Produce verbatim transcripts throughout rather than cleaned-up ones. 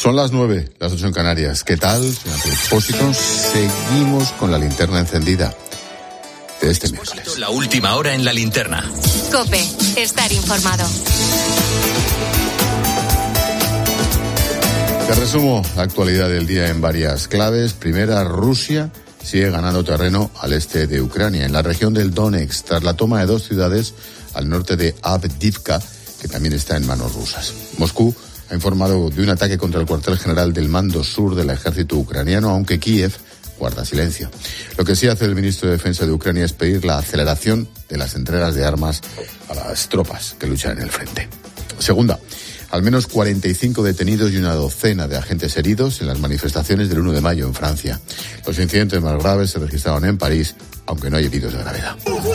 Son las nueve, las ocho en Canarias. ¿Qué tal, señor Expósito? Seguimos con la linterna encendida de este miércoles. La última hora en la linterna. COPE, estar informado. Te resumo la actualidad del día en varias claves. Primera, Rusia sigue ganando terreno al este de Ucrania, en la región del Donetsk, tras la toma de dos ciudades al norte de Avdiivka, que también está en manos rusas. Moscú ha informado de un ataque contra el cuartel general del mando sur del ejército ucraniano, aunque Kiev guarda silencio. Lo que sí hace el ministro de Defensa de Ucrania es pedir la aceleración de las entregas de armas a las tropas que luchan en el frente. Segunda, al menos cuarenta y cinco detenidos y una docena de agentes heridos en las manifestaciones del uno de mayo en Francia. Los incidentes más graves se registraron en París, aunque no hay heridos de gravedad.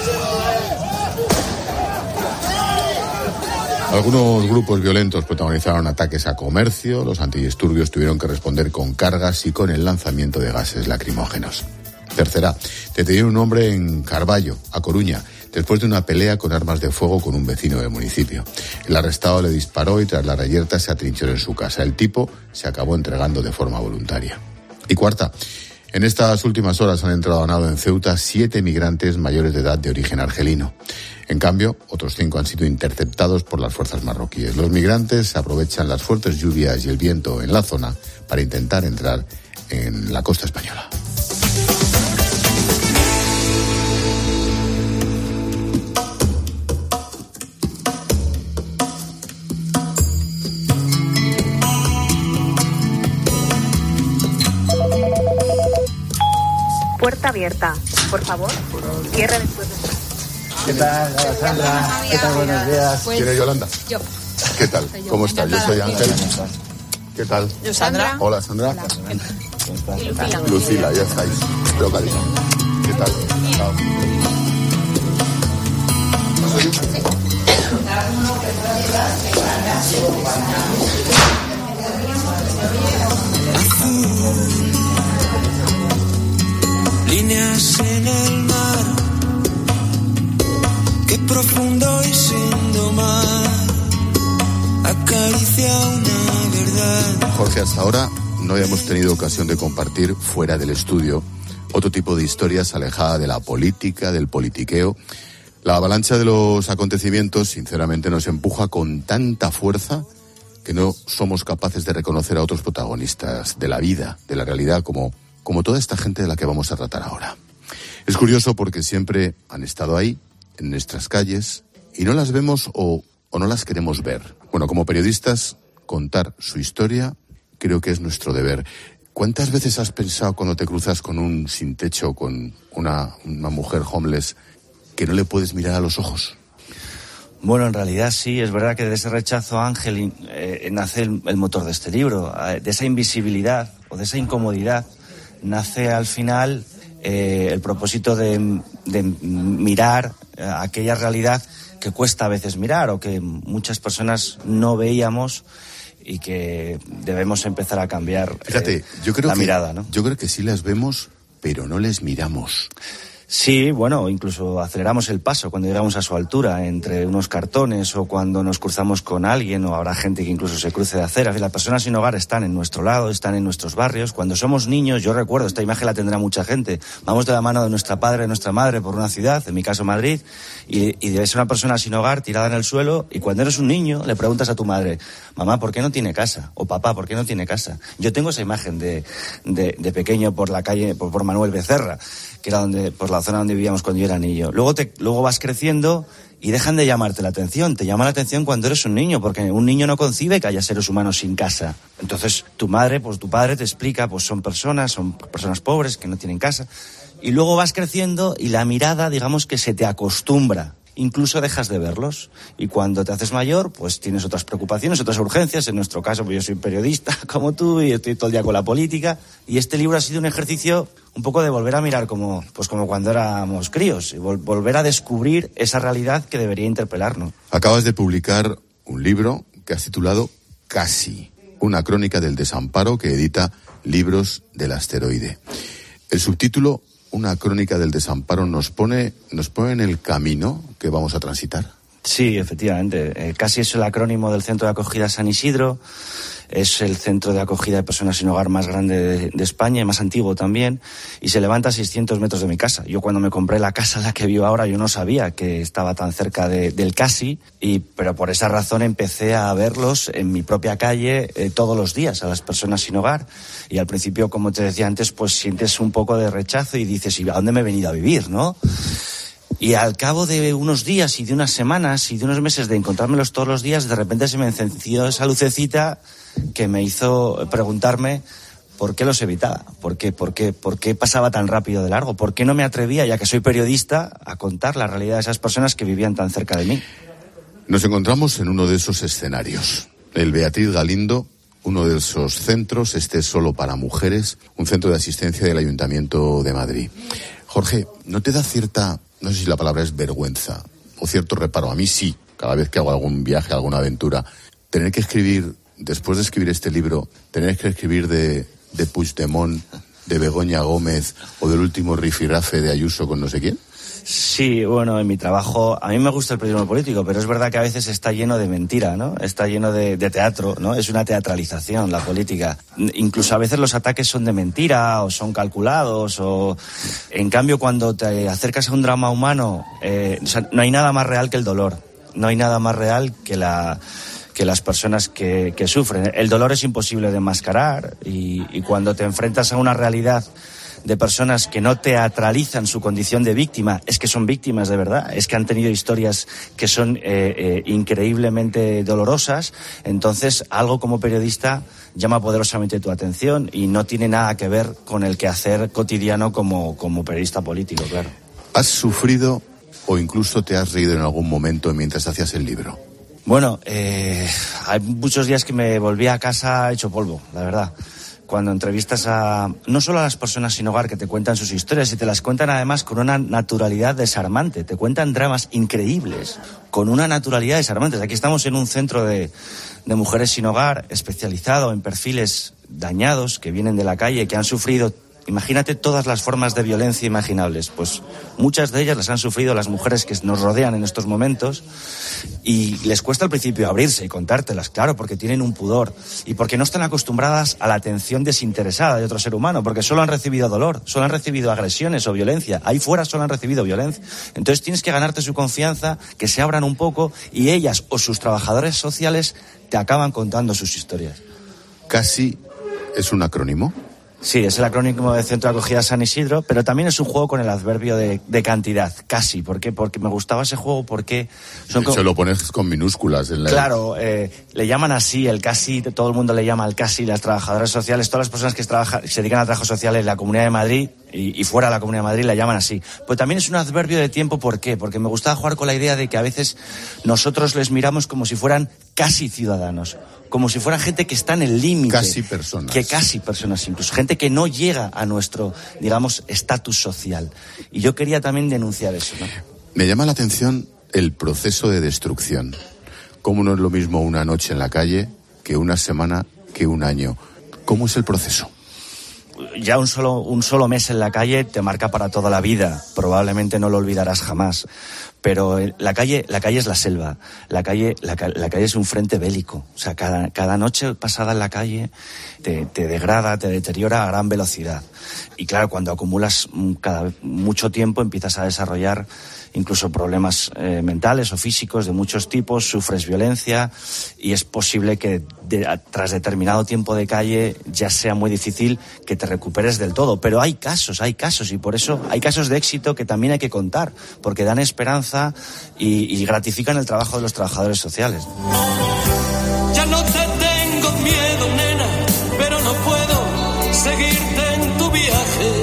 Algunos grupos violentos protagonizaron ataques a comercio. Los antidisturbios tuvieron que responder con cargas y con el lanzamiento de gases lacrimógenos. Tercera, detuvieron un hombre en Carballo, A Coruña, después de una pelea con armas de fuego con un vecino del municipio. El arrestado le disparó y tras la reyerta se atrincheró en su casa. El tipo se acabó entregando de forma voluntaria. Y cuarta, en estas últimas horas han entrado a nado en Ceuta siete migrantes mayores de edad de origen argelino. En cambio, otros cinco han sido interceptados por las fuerzas marroquíes. Los migrantes aprovechan las fuertes lluvias y el viento en la zona para intentar entrar en la costa española. Puerta abierta. Por favor, cierre después de... ¿Qué tal, Sandra? ¿Qué tal? Buenos días. ¿Quién es Yolanda? Yo. ¿Qué tal? ¿Cómo estás? Yo soy Ángel. ¿Qué tal? Yo, Sandra. Hola, Sandra. Hola. Y Lucila. Lucila, ya estáis. Localizados. ¿Qué tal? Chao. Líneas en el mar, qué profundo y sin domar, acaricia una verdad. Jorge, hasta ahora no habíamos tenido ocasión de compartir fuera del estudio otro tipo de historias alejada de la política, del politiqueo. La avalancha de los acontecimientos, sinceramente, nos empuja con tanta fuerza que no somos capaces de reconocer a otros protagonistas de la vida, de la realidad, como, como toda esta gente de la que vamos a tratar ahora. Es curioso porque siempre han estado ahí, en nuestras calles, y no las vemos o, o no las queremos ver. Bueno, como periodistas, contar su historia creo que es nuestro deber. ¿Cuántas veces has pensado cuando te cruzas con un sin techo, con una, una mujer homeless, que no le puedes mirar a los ojos? Bueno, en realidad sí, es verdad que de ese rechazo, Ángel, eh, nace el, el motor de este libro. De esa invisibilidad o de esa incomodidad nace al final eh, el propósito de, de mirar aquella realidad que cuesta a veces mirar o que muchas personas no veíamos y que debemos empezar a cambiar. Fíjate, eh, yo creo la que, mirada, ¿no? Yo creo que sí las vemos, pero no les miramos. Sí, bueno, incluso aceleramos el paso cuando llegamos a su altura, entre unos cartones o cuando nos cruzamos con alguien, o habrá gente que incluso se cruce de acera. Las personas sin hogar están en nuestro lado, están en nuestros barrios. Cuando somos niños, yo recuerdo, esta imagen la tendrá mucha gente, vamos de la mano de nuestra padre, de nuestra madre por una ciudad, en mi caso Madrid, y, y debe ser una persona sin hogar tirada en el suelo, y cuando eres un niño le preguntas a tu madre, mamá, ¿por qué no tiene casa? O papá, ¿por qué no tiene casa? Yo tengo esa imagen de, de, de pequeño por la calle, por, por Manuel Becerra, que era donde, por la zona donde vivíamos cuando yo era niño. Luego te, luego vas creciendo y dejan de llamarte la atención. Te llama la atención cuando eres un niño, porque un niño no concibe que haya seres humanos sin casa. Entonces, tu madre, pues tu padre te explica, pues son personas, son personas pobres que no tienen casa. Y luego vas creciendo y la mirada, digamos que se te acostumbra. Incluso dejas de verlos. Y cuando te haces mayor, pues tienes otras preocupaciones, otras urgencias. En nuestro caso, pues yo soy periodista como tú y estoy todo el día con la política. Y este libro ha sido un ejercicio un poco de volver a mirar como, pues como cuando éramos críos. Y vol- volver a descubrir esa realidad que debería interpelarnos. Acabas de publicar un libro que has titulado Casi, una crónica del desamparo, que edita Libros del Asteroide. El subtítulo, una crónica del desamparo, nos pone, nos pone en el camino que vamos a transitar. Sí, efectivamente. Eh, casi es el acrónimo del Centro de Acogida San Isidro. Es el centro de acogida de personas sin hogar más grande de, de España y más antiguo también, y se levanta a seiscientos metros de mi casa. Yo cuando me compré la casa en la que vivo ahora, yo no sabía que estaba tan cerca de, del Casi, y, pero por esa razón empecé a verlos en mi propia calle eh, todos los días, a las personas sin hogar. Y al principio, como te decía antes, pues sientes un poco de rechazo y dices, ¿y a dónde me he venido a vivir, no? Y al cabo de unos días y de unas semanas y de unos meses de encontrármelos todos los días, de repente se me encendió esa lucecita que me hizo preguntarme por qué los evitaba, por qué, por qué, por qué pasaba tan rápido de largo, por qué no me atrevía, ya que soy periodista, a contar la realidad de esas personas que vivían tan cerca de mí. Nos encontramos en uno de esos escenarios. El Beatriz Galindo, uno de esos centros, este es solo para mujeres, un centro de asistencia del Ayuntamiento de Madrid. Jorge, ¿no te da cierta, no sé si la palabra es vergüenza, o cierto reparo? A mí sí, cada vez que hago algún viaje, alguna aventura, tener que escribir, después de escribir este libro, tener que escribir de, de Puigdemont, de Begoña Gómez, o del último rifirrafe de Ayuso con no sé quién? Sí, bueno, en mi trabajo, a mí me gusta el periodismo político, pero es verdad que a veces está lleno de mentira, ¿no? Está lleno de, de teatro, ¿no? Es una teatralización la política. Incluso a veces los ataques son de mentira o son calculados, o en cambio cuando te acercas a un drama humano, eh, o sea, no hay nada más real que el dolor, no hay nada más real que la... que las personas que, que sufren. El dolor es imposible de enmascarar, y, y cuando te enfrentas a una realidad de personas que no teatralizan su condición de víctima, es que son víctimas de verdad, es que han tenido historias que son eh, eh, increíblemente dolorosas, entonces algo como periodista llama poderosamente tu atención y no tiene nada que ver con el quehacer cotidiano como, como periodista político, claro. ¿Has sufrido o incluso te has reído en algún momento mientras hacías el libro? Bueno, eh, hay muchos días que me volví a casa hecho polvo, la verdad. Cuando entrevistas a no solo a las personas sin hogar que te cuentan sus historias, y te las cuentan además con una naturalidad desarmante, te cuentan dramas increíbles, con una naturalidad desarmante. Aquí estamos en un centro de, de mujeres sin hogar especializado en perfiles dañados que vienen de la calle, que han sufrido, imagínate todas las formas de violencia imaginables, pues muchas de ellas las han sufrido las mujeres que nos rodean en estos momentos, y les cuesta al principio abrirse y contártelas, claro, porque tienen un pudor y porque no están acostumbradas a la atención desinteresada de otro ser humano, porque solo han recibido dolor, solo han recibido agresiones o violencia, ahí fuera solo han recibido violencia. Entonces tienes que ganarte su confianza, que se abran un poco, y ellas o sus trabajadores sociales te acaban contando sus historias. ¿Casi es un acrónimo? Sí, es el acrónimo de Centro de Acogida San Isidro, pero también es un juego con el adverbio de, de cantidad, casi. ¿Por qué? Porque me gustaba ese juego, porque... Son de hecho, lo pones con minúsculas. En la... Claro, eh, le llaman así, el casi, todo el mundo le llama al casi, las trabajadoras sociales, todas las personas que trabajan, se dedican a trabajos sociales en la Comunidad de Madrid y, y fuera de la Comunidad de Madrid la llaman así. Pero también es un adverbio de tiempo, ¿por qué? Porque me gustaba jugar con la idea de que a veces nosotros les miramos como si fueran casi ciudadanos, como si fuera gente que está en el límite. Casi personas. Que casi personas, incluso gente que no llega a nuestro, digamos, estatus social. Y yo quería también denunciar eso, ¿no? Me llama la atención el proceso de destrucción. Cómo no es lo mismo una noche en la calle que una semana que un año. ¿Cómo es el proceso? Ya un solo, un solo mes en la calle te marca para toda la vida. Probablemente no lo olvidarás jamás. Pero la calle, la calle es la selva. La calle, la, la calle es un frente bélico. O sea, cada, cada noche pasada en la calle te, te degrada, te deteriora a gran velocidad. Y claro, cuando acumulas cada, mucho tiempo empiezas a desarrollar incluso problemas eh, mentales o físicos de muchos tipos, sufres violencia, y es posible que de, tras determinado tiempo de calle ya sea muy difícil que te recuperes del todo. Pero hay casos, hay casos, y por eso hay casos de éxito que también hay que contar, porque dan esperanza y, y gratifican el trabajo de los trabajadores sociales. Ya no te tengo miedo, nena, pero no puedo seguirte en tu viaje.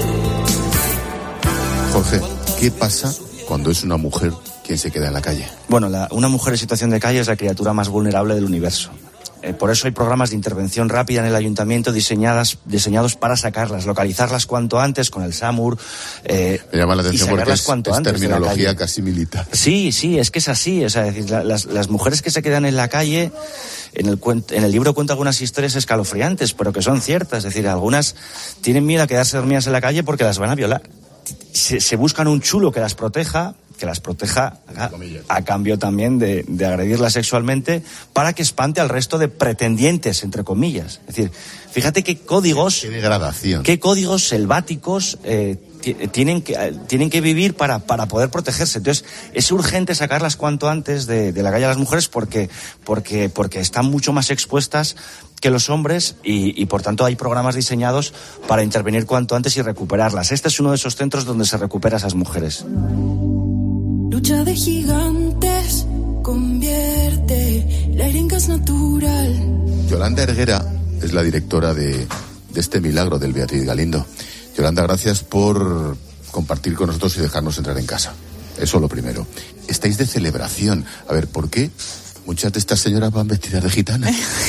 Jorge, ¿qué pasa cuando es una mujer quien se queda en la calle? Bueno, la, una mujer en situación de calle es la criatura más vulnerable del universo. Eh, por eso hay programas de intervención rápida en el ayuntamiento diseñadas, diseñados para sacarlas, localizarlas cuanto antes con el SAMUR. Eh, Me llama la atención porque es, es terminología casi militar. Sí, sí, es que es así. O sea, es decir, la, las, las mujeres que se quedan en la calle, en el, en el libro cuento algunas historias escalofriantes, pero que son ciertas. Es decir, algunas tienen miedo a quedarse dormidas en la calle porque las van a violar. Se, se buscan un chulo que las proteja, que las proteja a, a cambio también de, de agredirlas sexualmente, para que espante al resto de pretendientes, entre comillas. Es decir, fíjate qué códigos... Qué degradación. Qué códigos selváticos eh, t- tienen, que, eh, tienen que vivir para, para poder protegerse. Entonces, es urgente sacarlas cuanto antes de, de la calle a las mujeres porque, porque, porque están mucho más expuestas que los hombres y, y por tanto hay programas diseñados para intervenir cuanto antes y recuperarlas. Este es uno de esos centros donde se recupera a esas mujeres. Lucha de gigantes, convierte el aire en gas natural. Yolanda Erguera es la directora de, de este milagro del Beatriz Galindo. Yolanda, gracias por compartir con nosotros y dejarnos entrar en casa. Eso lo primero. Estáis de celebración. A ver, ¿por qué muchas de estas señoras van vestidas de gitana?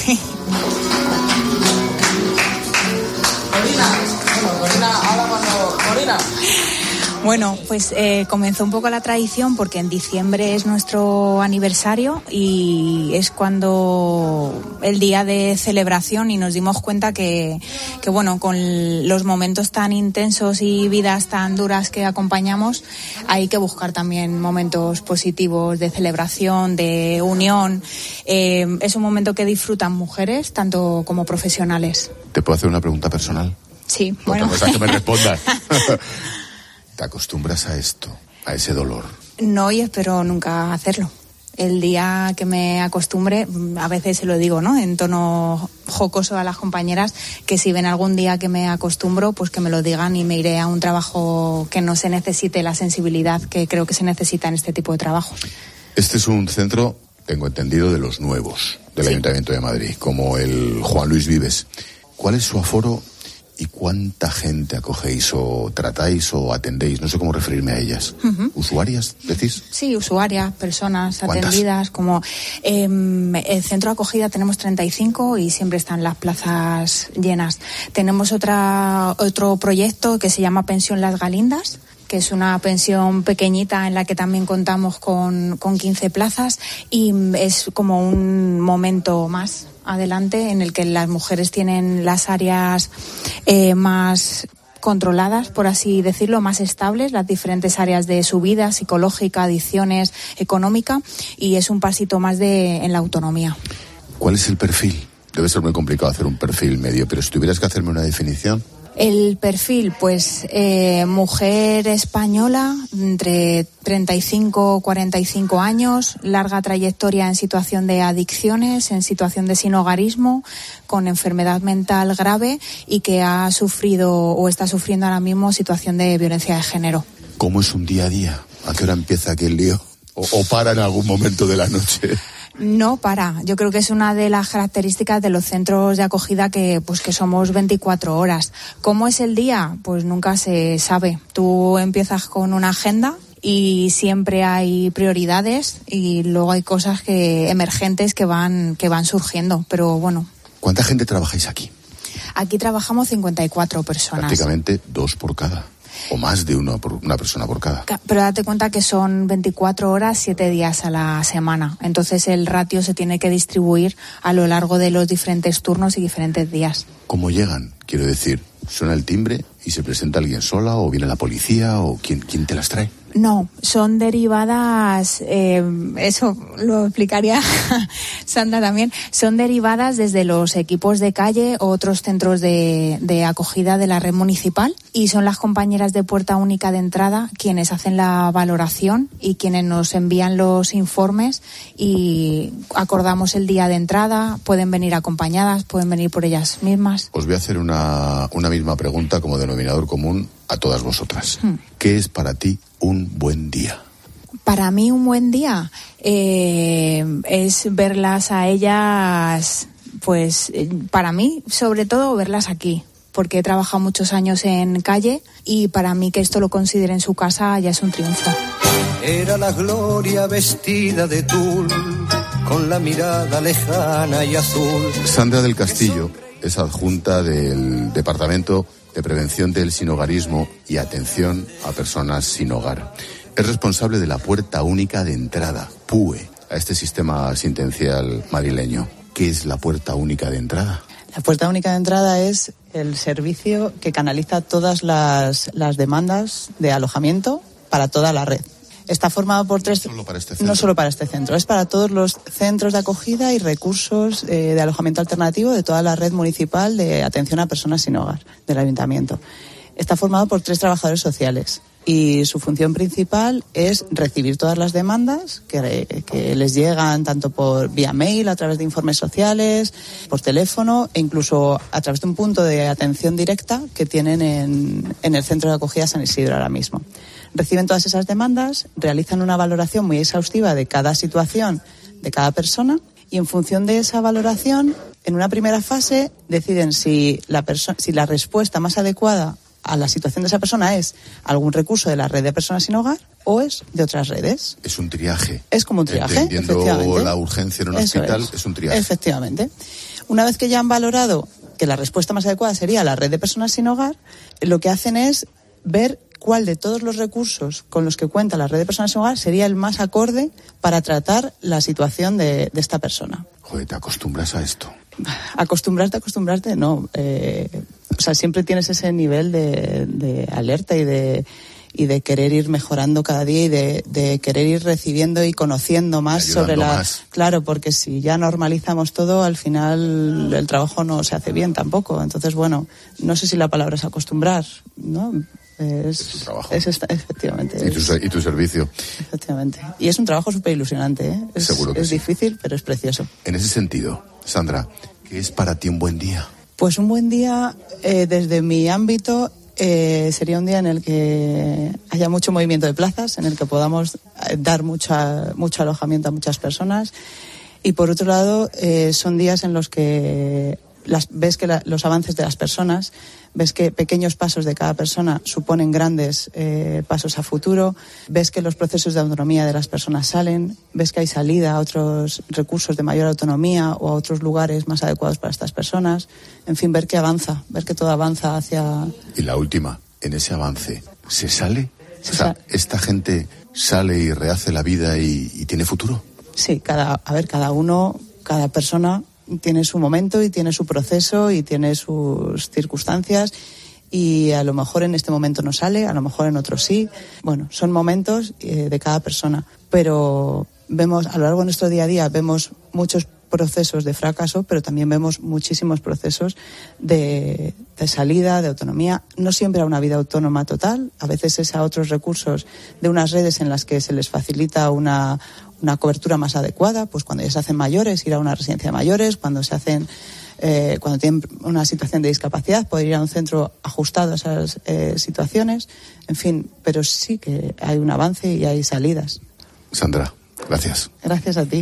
Bueno, pues eh, comenzó un poco la tradición porque en diciembre es nuestro aniversario y es cuando el día de celebración, y nos dimos cuenta que, que bueno, con los momentos tan intensos y vidas tan duras que acompañamos, hay que buscar también momentos positivos de celebración, de unión. Eh, es un momento que disfrutan mujeres tanto como profesionales. ¿Te puedo hacer una pregunta personal? Sí, bueno. Otra cosa que me respondas. ¿Te acostumbras a esto, a ese dolor? No, y espero nunca hacerlo. El día que me acostumbre, a veces se lo digo, ¿no?, en tono jocoso a las compañeras, que si ven algún día que me acostumbro, pues que me lo digan y me iré a un trabajo que no se necesite la sensibilidad que creo que se necesita en este tipo de trabajo. Este es un centro, tengo entendido, de los nuevos del sí. Ayuntamiento de Madrid, como el Juan Luis Vives. ¿Cuál es su aforo? ¿Y cuánta gente acogéis o tratáis o atendéis? No sé cómo referirme a ellas. Uh-huh. ¿Usuarias, decís? Sí, usuarias, personas atendidas. Como eh, el centro de acogida tenemos treinta y cinco y siempre están las plazas llenas. Tenemos otra otro proyecto que se llama Pensión Las Galindas, que es una pensión pequeñita en la que también contamos con, con quince plazas, y es como un momento más adelante en el que las mujeres tienen las áreas eh, más controladas, por así decirlo, más estables, las diferentes áreas de su vida, psicológica, adicciones, económica, y es un pasito más de en la autonomía. ¿Cuál es el perfil? Debe ser muy complicado hacer un perfil medio, pero si tuvieras que hacerme una definición. El perfil, pues, eh, mujer española, entre treinta y cinco y cuarenta y cinco años, larga trayectoria en situación de adicciones, en situación de sinhogarismo, con enfermedad mental grave y que ha sufrido o está sufriendo ahora mismo situación de violencia de género. ¿Cómo es un día a día? ¿A qué hora empieza aquel lío? ¿O, o para en algún momento de la noche? No para. Yo creo que es una de las características de los centros de acogida que, pues, que somos veinticuatro horas. ¿Cómo es el día? Pues nunca se sabe. Tú empiezas con una agenda y siempre hay prioridades y luego hay cosas que emergentes que van que van surgiendo. Pero bueno. ¿Cuánta gente trabajáis aquí? Aquí trabajamos cincuenta y cuatro personas. Prácticamente dos por cada. O más de una, por, una persona por cada. Pero date cuenta que son veinticuatro horas, siete días a la semana. Entonces el ratio se tiene que distribuir a lo largo de los diferentes turnos y diferentes días. ¿Cómo llegan? Quiero decir, ¿suena el timbre y se presenta alguien sola o viene la policía o quién, quién te las trae? No, son derivadas, eh, eso lo explicaría Sandra también, son derivadas desde los equipos de calle o otros centros de, de acogida de la red municipal, y son las compañeras de puerta única de entrada quienes hacen la valoración y quienes nos envían los informes y acordamos el día de entrada. Pueden venir acompañadas, pueden venir por ellas mismas. Os voy a hacer una, una misma pregunta como denominador común a todas vosotras. Hmm. ¿Qué es para ti un buen día? Para mí un buen día eh, es verlas a ellas, pues eh, para mí sobre todo verlas aquí, porque he trabajado muchos años en calle y para mí que esto lo consideren su casa ya es un triunfo. Era la gloria vestida de tul, con la mirada lejana y azul. Sandra del Castillo es adjunta del Departamento de Prevención del Sinhogarismo y Atención a Personas sin Hogar. Es responsable de la Puerta Única de Entrada, P U E, a este sistema asistencial madrileño. ¿Qué es la Puerta Única de Entrada? La Puerta Única de Entrada es el servicio que canaliza todas las, las demandas de alojamiento para toda la red. Está formado por tres... Solo para este centro. No solo para este centro, es para todos los centros de acogida y recursos eh, de alojamiento alternativo de toda la red municipal de atención a personas sin hogar del ayuntamiento. Está formado por tres trabajadores sociales y su función principal es recibir todas las demandas que, que les llegan tanto por vía mail, a través de informes sociales, por teléfono e incluso a través de un punto de atención directa que tienen en, en el centro de acogida San Isidro ahora mismo. Reciben todas esas demandas, realizan una valoración muy exhaustiva de cada situación de cada persona y en función de esa valoración, en una primera fase, deciden si la, perso- si la respuesta más adecuada a la situación de esa persona es algún recurso de la red de personas sin hogar o es de otras redes. Es un triaje. Es como un triaje, Entendiendo la urgencia en un Eso hospital, es. es un triaje. Efectivamente. Una vez que ya han valorado que la respuesta más adecuada sería la red de personas sin hogar, lo que hacen es ver cuál de todos los recursos con los que cuenta la red de personas sin hogar sería el más acorde para tratar la situación de, de esta persona. Joder, ¿te acostumbras a esto? Acostumbrarte, acostumbrarte, no. Eh, o sea, siempre tienes ese nivel de, de alerta y de y de querer ir mejorando cada día y de, de querer ir recibiendo y conociendo más sobre la... Más. Claro, porque si ya normalizamos todo, al final el trabajo no se hace bien tampoco. Entonces, bueno, no sé si la palabra es acostumbrar, ¿no? Es, es tu trabajo. Es esta, efectivamente. Y tu, y tu servicio. Efectivamente. Y es un trabajo súper ilusionante, ¿eh? Es, Seguro que es sí. difícil, pero es precioso. En ese sentido, Sandra, ¿qué es para ti un buen día? Pues un buen día, eh, desde mi ámbito, eh, sería un día en el que haya mucho movimiento de plazas, en el que podamos dar mucha, mucho alojamiento a muchas personas. Y por otro lado, eh, son días en los que las, ves que la, los avances de las personas, ves que pequeños pasos de cada persona suponen grandes eh, pasos a futuro, ves que los procesos de autonomía de las personas salen, ves que hay salida a otros recursos de mayor autonomía o a otros lugares más adecuados para estas personas. En fin, ver que avanza, ver que todo avanza hacia... Y la última, en ese avance, ¿se sale? Se o sea, sale. ¿esta gente sale y rehace la vida y, y tiene futuro? Sí, cada, a ver, cada uno, cada persona tiene su momento y tiene su proceso y tiene sus circunstancias y a lo mejor en este momento no sale, a lo mejor en otro sí. Bueno, son momentos eh, de cada persona, pero vemos a lo largo de nuestro día a día vemos muchos procesos de fracaso, pero también vemos muchísimos procesos de, de salida, de autonomía. No siempre a una vida autónoma total, a veces es a otros recursos de unas redes en las que se les facilita una una cobertura más adecuada, pues cuando ya se hacen mayores, ir a una residencia de mayores, cuando se hacen, eh, cuando tienen una situación de discapacidad, poder ir a un centro ajustado a esas eh, situaciones, en fin, pero sí que hay un avance y hay salidas. Sandra, gracias. Gracias a ti.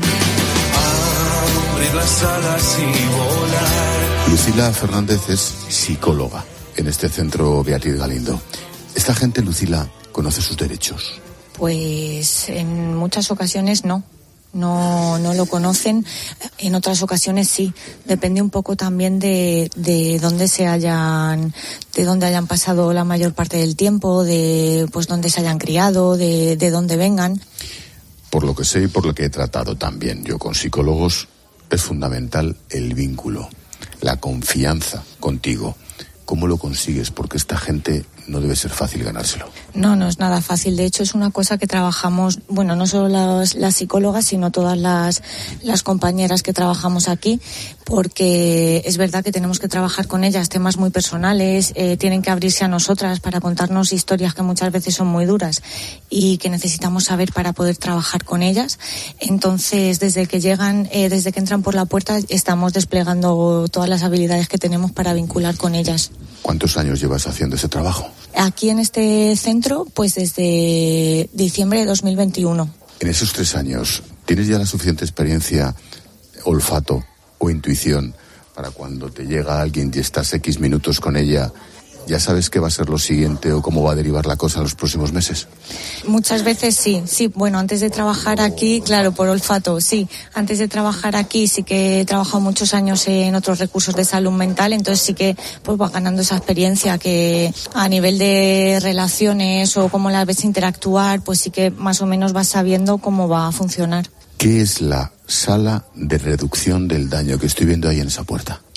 Abrir las alas y volar. Lucila Fernández es psicóloga en este centro Beatriz Galindo. Esta gente, Lucila, conoce sus derechos. Pues en muchas ocasiones no, no, no lo conocen. En otras ocasiones sí. Depende un poco también de, de dónde se hayan, de dónde hayan pasado la mayor parte del tiempo, de pues dónde se hayan criado, de, de dónde vengan. Por lo que sé y por lo que he tratado también yo con psicólogos, es fundamental el vínculo, la confianza contigo. ¿Cómo lo consigues? Porque esta gente no debe ser fácil ganárselo. No, no es nada fácil. De hecho, es una cosa que trabajamos, bueno, no solo las, las psicólogas, sino todas las, las compañeras que trabajamos aquí, porque es verdad que tenemos que trabajar con ellas temas muy personales, eh, tienen que abrirse a nosotras para contarnos historias que muchas veces son muy duras y que necesitamos saber para poder trabajar con ellas. Entonces, desde que llegan, eh, desde que entran por la puerta, estamos desplegando todas las habilidades que tenemos para vincular con ellas. ¿Cuántos años llevas haciendo ese trabajo? Aquí en este centro, pues desde diciembre de dos mil veintiuno. En esos tres años, ¿tienes ya la suficiente experiencia, olfato o intuición para cuando te llega alguien y estás X minutos con ella, ya sabes qué va a ser lo siguiente o cómo va a derivar la cosa en los próximos meses? Muchas veces sí, sí. Bueno, antes de trabajar aquí, claro, por olfato, sí. Antes de trabajar aquí sí que he trabajado muchos años en otros recursos de salud mental, entonces sí que pues vas ganando esa experiencia que a nivel de relaciones o cómo las ves interactuar, pues sí que más o menos vas sabiendo cómo va a funcionar. ¿Qué es la sala de reducción del daño que estoy viendo ahí en esa puerta?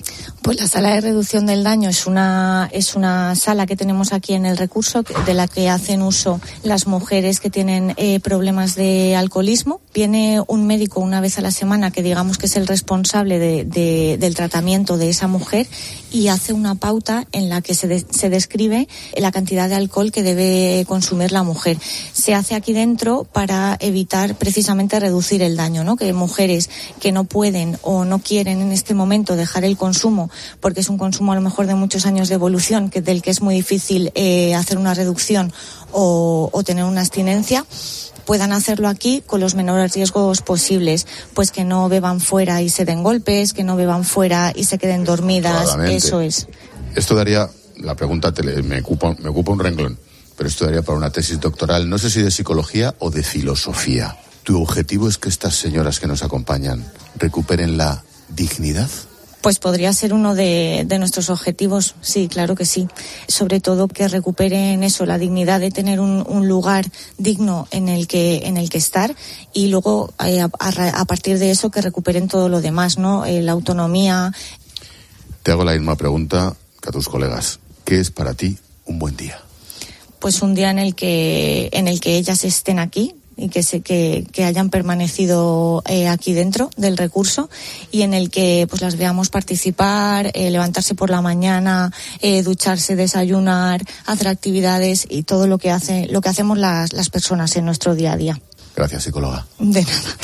Pues la sala de reducción del daño es una es una sala que tenemos aquí en el recurso, de la que hacen uso las mujeres que tienen eh, problemas de alcoholismo. Viene un médico una vez a la semana que digamos que es el responsable de, de, del tratamiento de esa mujer y hace una pauta en la que se, de, se describe la cantidad de alcohol que debe consumir la mujer. Se hace aquí dentro para evitar precisamente reducir el daño, ¿no? Que mujeres que no pueden o no quieren en este momento dejar el consumo, porque es un consumo a lo mejor de muchos años de evolución, que del que es muy difícil eh, hacer una reducción o, o tener una abstinencia, puedan hacerlo aquí con los menores riesgos posibles, pues que no beban fuera y se den golpes, que no beban fuera y se queden dormidas, eso es. Esto daría, la pregunta te le, me, ocupa, me ocupa un renglón, pero esto daría para una tesis doctoral, no sé si de psicología o de filosofía. ¿Tu objetivo es que estas señoras que nos acompañan recuperen la dignidad? Pues podría ser uno de, de nuestros objetivos, sí, claro que sí. Sobre todo que recuperen eso, la dignidad de tener un, un lugar digno en el que en el que estar, y luego eh, a, a partir de eso que recuperen todo lo demás, ¿no? Eh, la autonomía. Te hago la misma pregunta que a tus colegas. ¿Qué es para ti un buen día? Pues un día en el que en el que ellas estén aquí y que se que, que hayan permanecido eh, aquí dentro del recurso, y en el que pues las veamos participar, eh, levantarse por la mañana, eh, ducharse, desayunar, hacer actividades y todo lo que hace lo que hacemos las las personas en nuestro día a día. Gracias, psicóloga. De nada.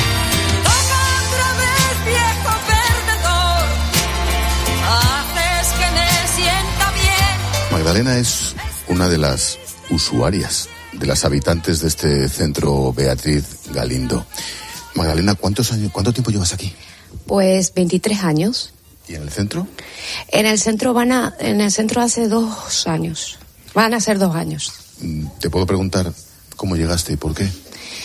Magdalena es una de las usuarias, de las habitantes de este centro Beatriz Galindo. Magdalena, ¿cuántos años, cuánto tiempo llevas aquí? Pues veintitrés años. ¿Y en el centro? En el centro van a, en el centro hace dos años. Van a ser dos años. ¿Te puedo preguntar cómo llegaste y por qué?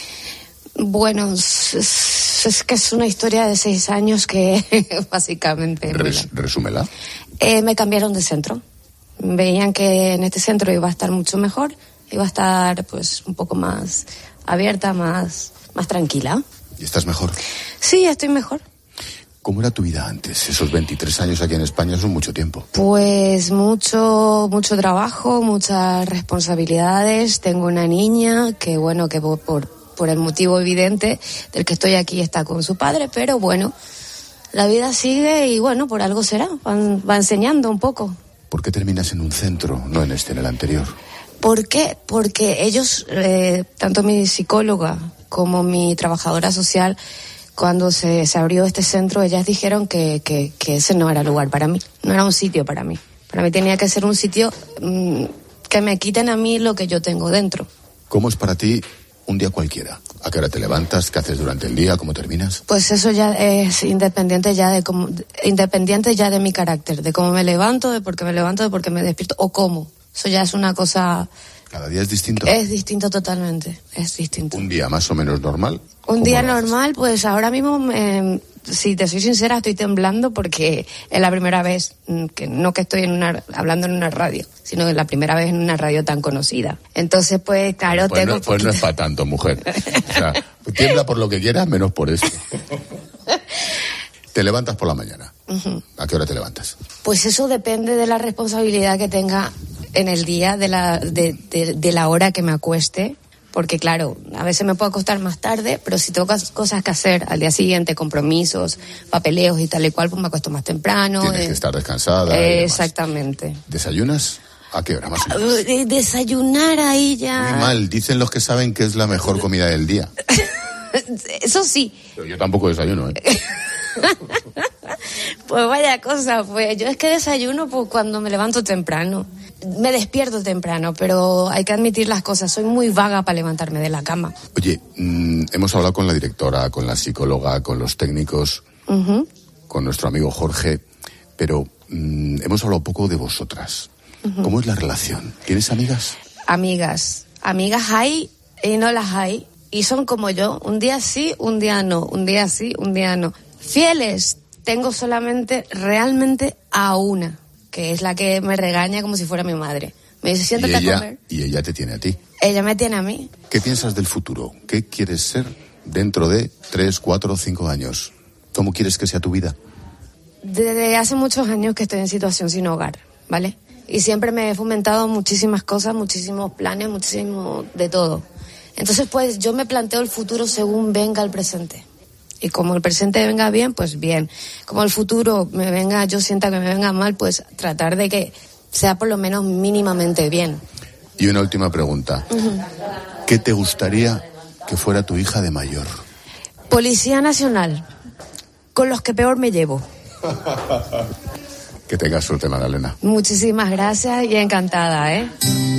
Bueno, es, es que es una historia de seis años que básicamente... Res, resúmela. Eh, me cambiaron de centro. Veían que en este centro iba a estar mucho mejor, iba a estar pues un poco más abierta, más, más tranquila. ¿Y estás mejor? Sí, estoy mejor. ¿Cómo era tu vida antes? Esos veintitrés años aquí en España son mucho tiempo. Pues mucho, mucho trabajo, muchas responsabilidades. Tengo una niña que, bueno, que por, por, por el motivo evidente del que estoy aquí está con su padre, pero bueno, la vida sigue y bueno, por algo será, va, va enseñando un poco. ¿Por qué terminas en un centro, no en este, en el anterior? ¿Por qué? Porque ellos, eh, tanto mi psicóloga como mi trabajadora social, cuando se, se abrió este centro, ellas dijeron que, que, que ese no era lugar para mí, no era un sitio para mí. Para mí tenía que ser un sitio mmm, que me quiten a mí lo que yo tengo dentro. ¿Cómo es para ti un día cualquiera? ¿A qué hora te levantas? ¿Qué haces durante el día? ¿Cómo terminas? Pues eso ya es independiente ya de cómo, independiente ya de mi carácter, de cómo me levanto, de por qué me levanto, de por qué me despierto o cómo. Eso ya es una cosa... ¿Cada día es distinto? Es distinto totalmente, es distinto. ¿Un día más o menos normal? Un día normal, pues ahora mismo, eh, si te soy sincera, estoy temblando porque es la primera vez, que no que estoy en una, hablando en una radio, sino que es la primera vez en una radio tan conocida. Entonces, pues claro, pues tengo... No, pues no es para tanto, mujer. O sea, tiembla por lo que quieras, menos por esto. Te levantas por la mañana. Uh-huh. ¿A qué hora te levantas? Pues eso depende de la responsabilidad que tenga en el día, de la, de, de, de la hora que me acueste. Porque claro, a veces me puedo acostar más tarde, pero si tengo cosas que hacer al día siguiente, compromisos, papeleos y tal y cual, pues me acuesto más temprano. Tienes eh, que estar descansada. Eh, exactamente. ¿Desayunas? ¿A qué hora más o menos? Desayunar ahí ya... Muy mal, dicen los que saben que es la mejor comida del día. Eso sí. Pero yo tampoco desayuno, ¿eh? Pues vaya cosa, pues yo es que desayuno pues cuando me levanto temprano. Me despierto temprano, pero hay que admitir las cosas. Soy muy vaga para levantarme de la cama. Oye, mmm, hemos hablado con la directora, con la psicóloga, con los técnicos, uh-huh. con nuestro amigo Jorge, pero mmm, hemos hablado poco de vosotras. Uh-huh. ¿Cómo es la relación? ¿Tienes amigas? Amigas. Amigas hay y no las hay. Y son como yo. Un día sí, un día no. Un día sí, un día no. Fieles. Tengo solamente, realmente, a una, que es la que me regaña como si fuera mi madre. Me dice, siéntate a comer. Y ella te tiene a ti. Ella me tiene a mí. ¿Qué piensas del futuro? ¿Qué quieres ser dentro de tres, cuatro, cinco años? ¿Cómo quieres que sea tu vida? Desde hace muchos años que estoy en situación sin hogar, ¿vale? Y siempre me he fomentado muchísimas cosas, muchísimos planes, muchísimo de todo. Entonces, pues, yo me planteo el futuro según venga el presente. Y como el presente venga bien, pues bien. Como el futuro me venga, yo sienta que me venga mal, pues tratar de que sea por lo menos mínimamente bien. Y una última pregunta. Uh-huh. ¿Qué te gustaría que fuera tu hija de mayor? Policía Nacional, con los que peor me llevo. Que tengas suerte, Magdalena. Muchísimas gracias y encantada, ¿eh?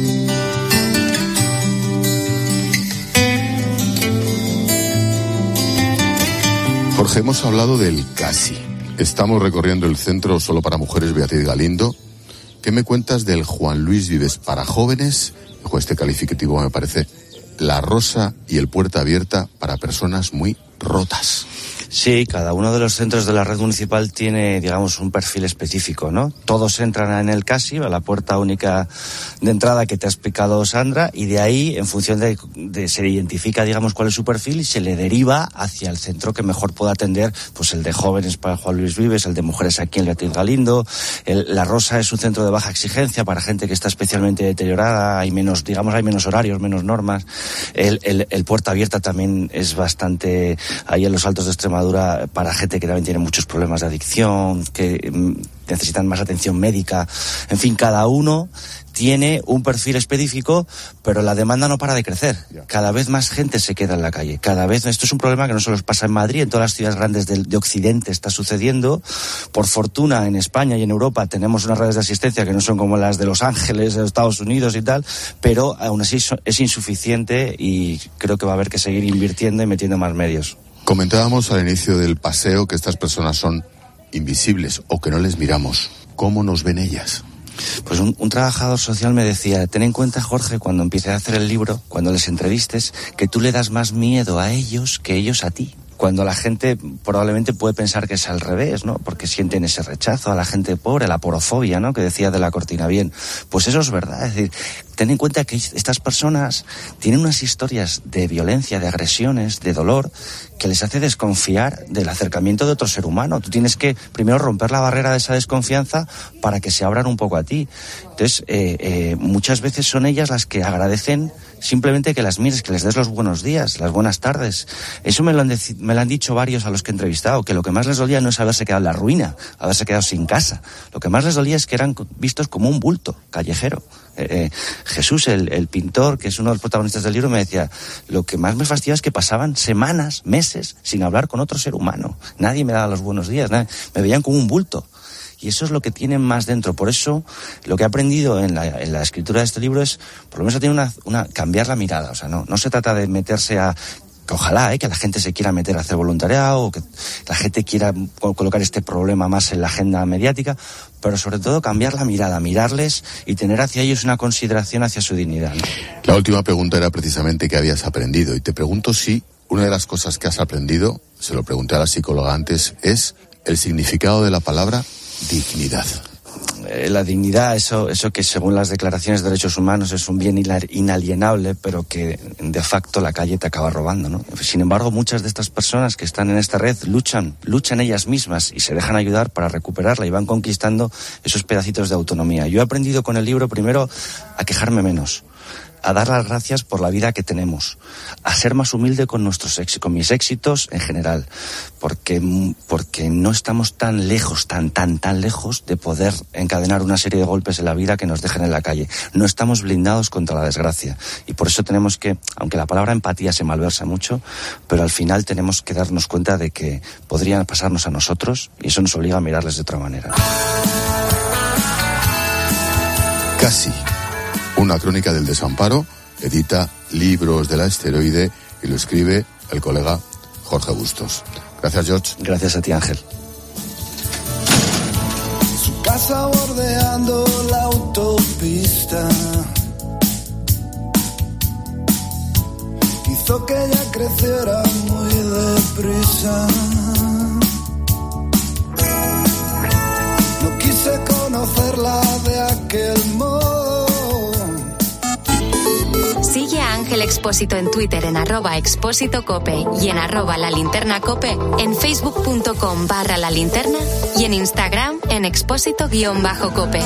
Jorge, hemos hablado del casi. Estamos recorriendo el centro solo para mujeres Beatriz Galindo. ¿Qué me cuentas del Juan Luis Vives para jóvenes? Ojo, este calificativo me parece la rosa y el puerta abierta para personas muy rotas. Sí, cada uno de los centros de la red municipal tiene, digamos, un perfil específico, ¿no? Todos entran en el casi, a la puerta única de entrada que te ha explicado Sandra, y de ahí, en función de, de se identifica, digamos, cuál es su perfil y se le deriva hacia el centro que mejor pueda atender, pues el de jóvenes para Juan Luis Vives, el de mujeres aquí en Beatriz Galindo. El, la Rosa es un centro de baja exigencia para gente que está especialmente deteriorada, hay menos, digamos, hay menos horarios, menos normas. El, el, el puerta abierta también es bastante, ahí en los Altos de Extremadura, para gente que también tiene muchos problemas de adicción, que necesitan más atención médica. En fin, cada uno tiene un perfil específico, pero la demanda no para de crecer. Cada vez más gente se queda en la calle. Cada vez, esto es un problema que no solo pasa en Madrid, en todas las ciudades grandes de, de Occidente está sucediendo. Por fortuna, en España y en Europa tenemos unas redes de asistencia que no son como las de Los Ángeles, de Estados Unidos y tal, pero aún así es insuficiente y creo que va a haber que seguir invirtiendo y metiendo más medios. Comentábamos al inicio del paseo que estas personas son invisibles o que no les miramos. ¿Cómo nos ven ellas? Pues un, un trabajador social me decía, ten en cuenta, Jorge, cuando empieces a hacer el libro, cuando les entrevistes, que tú le das más miedo a ellos que ellos a ti. Cuando la gente probablemente puede pensar que es al revés, ¿no? Porque sienten ese rechazo a la gente pobre, la porofobia, ¿no? Que decía de la Cortina bien. Pues eso es verdad. Es decir, ten en cuenta que estas personas tienen unas historias de violencia, de agresiones, de dolor, que les hace desconfiar del acercamiento de otro ser humano. Tú tienes que primero romper la barrera de esa desconfianza para que se abran un poco a ti. Entonces, eh, eh, muchas veces son ellas las que agradecen simplemente que las mires, que les des los buenos días, las buenas tardes. Eso me lo han, deci- me lo han dicho varios a los que he entrevistado, que lo que más les dolía no es haberse quedado en la ruina, haberse quedado sin casa. Lo que más les dolía es que eran vistos como un bulto callejero. Eh, eh, Jesús, el, el pintor, que es uno de los protagonistas del libro, me decía, lo que más me fastidia es que pasaban semanas, meses, sin hablar con otro ser humano. Nadie me daba los buenos días, nadie, me veían como un bulto. Y eso es lo que tienen más dentro. Por eso, lo que he aprendido en la, en la escritura de este libro es, por lo menos, tiene una, una, cambiar la mirada. O sea, no, no se trata de meterse a, que ojalá, ¿eh? que la gente se quiera meter a hacer voluntariado, o que la gente quiera colocar este problema más en la agenda mediática, pero sobre todo cambiar la mirada, mirarles y tener hacia ellos una consideración hacia su dignidad, ¿no? La última pregunta era precisamente qué habías aprendido, y te pregunto si una de las cosas que has aprendido, se lo pregunté a la psicóloga antes, es el significado de la palabra dignidad. Eh, la dignidad, eso, eso que según las declaraciones de derechos humanos es un bien inalienable, pero que de facto la calle te acaba robando, ¿no? Sin embargo, muchas de estas personas que están en esta red luchan, luchan ellas mismas y se dejan ayudar para recuperarla y van conquistando esos pedacitos de autonomía. Yo he aprendido con el libro primero a quejarme menos, a dar las gracias por la vida que tenemos, a ser más humilde con nuestros éxitos, con mis éxitos en general, porque, porque no estamos tan lejos, tan, tan, tan lejos de poder encadenar una serie de golpes en la vida que nos dejen en la calle. No estamos blindados contra la desgracia y por eso tenemos que, aunque la palabra empatía se malversa mucho, pero al final tenemos que darnos cuenta de que podrían pasarnos a nosotros y eso nos obliga a mirarles de otra manera. Casi. Una crónica del desamparo, edita Libros de la Esteroide y lo escribe el colega Jorge Bustos. Gracias, George. Gracias a ti, Ángel. Su casa bordeando la autopista hizo que ella creciera muy deprisa. No quise conocerla de aquel modo. Sigue a Ángel Ángel Expósito en Twitter en arroba expósito cope y en arroba la linterna cope, en facebook.com barra la linterna y en Instagram en expósito guión bajo cope.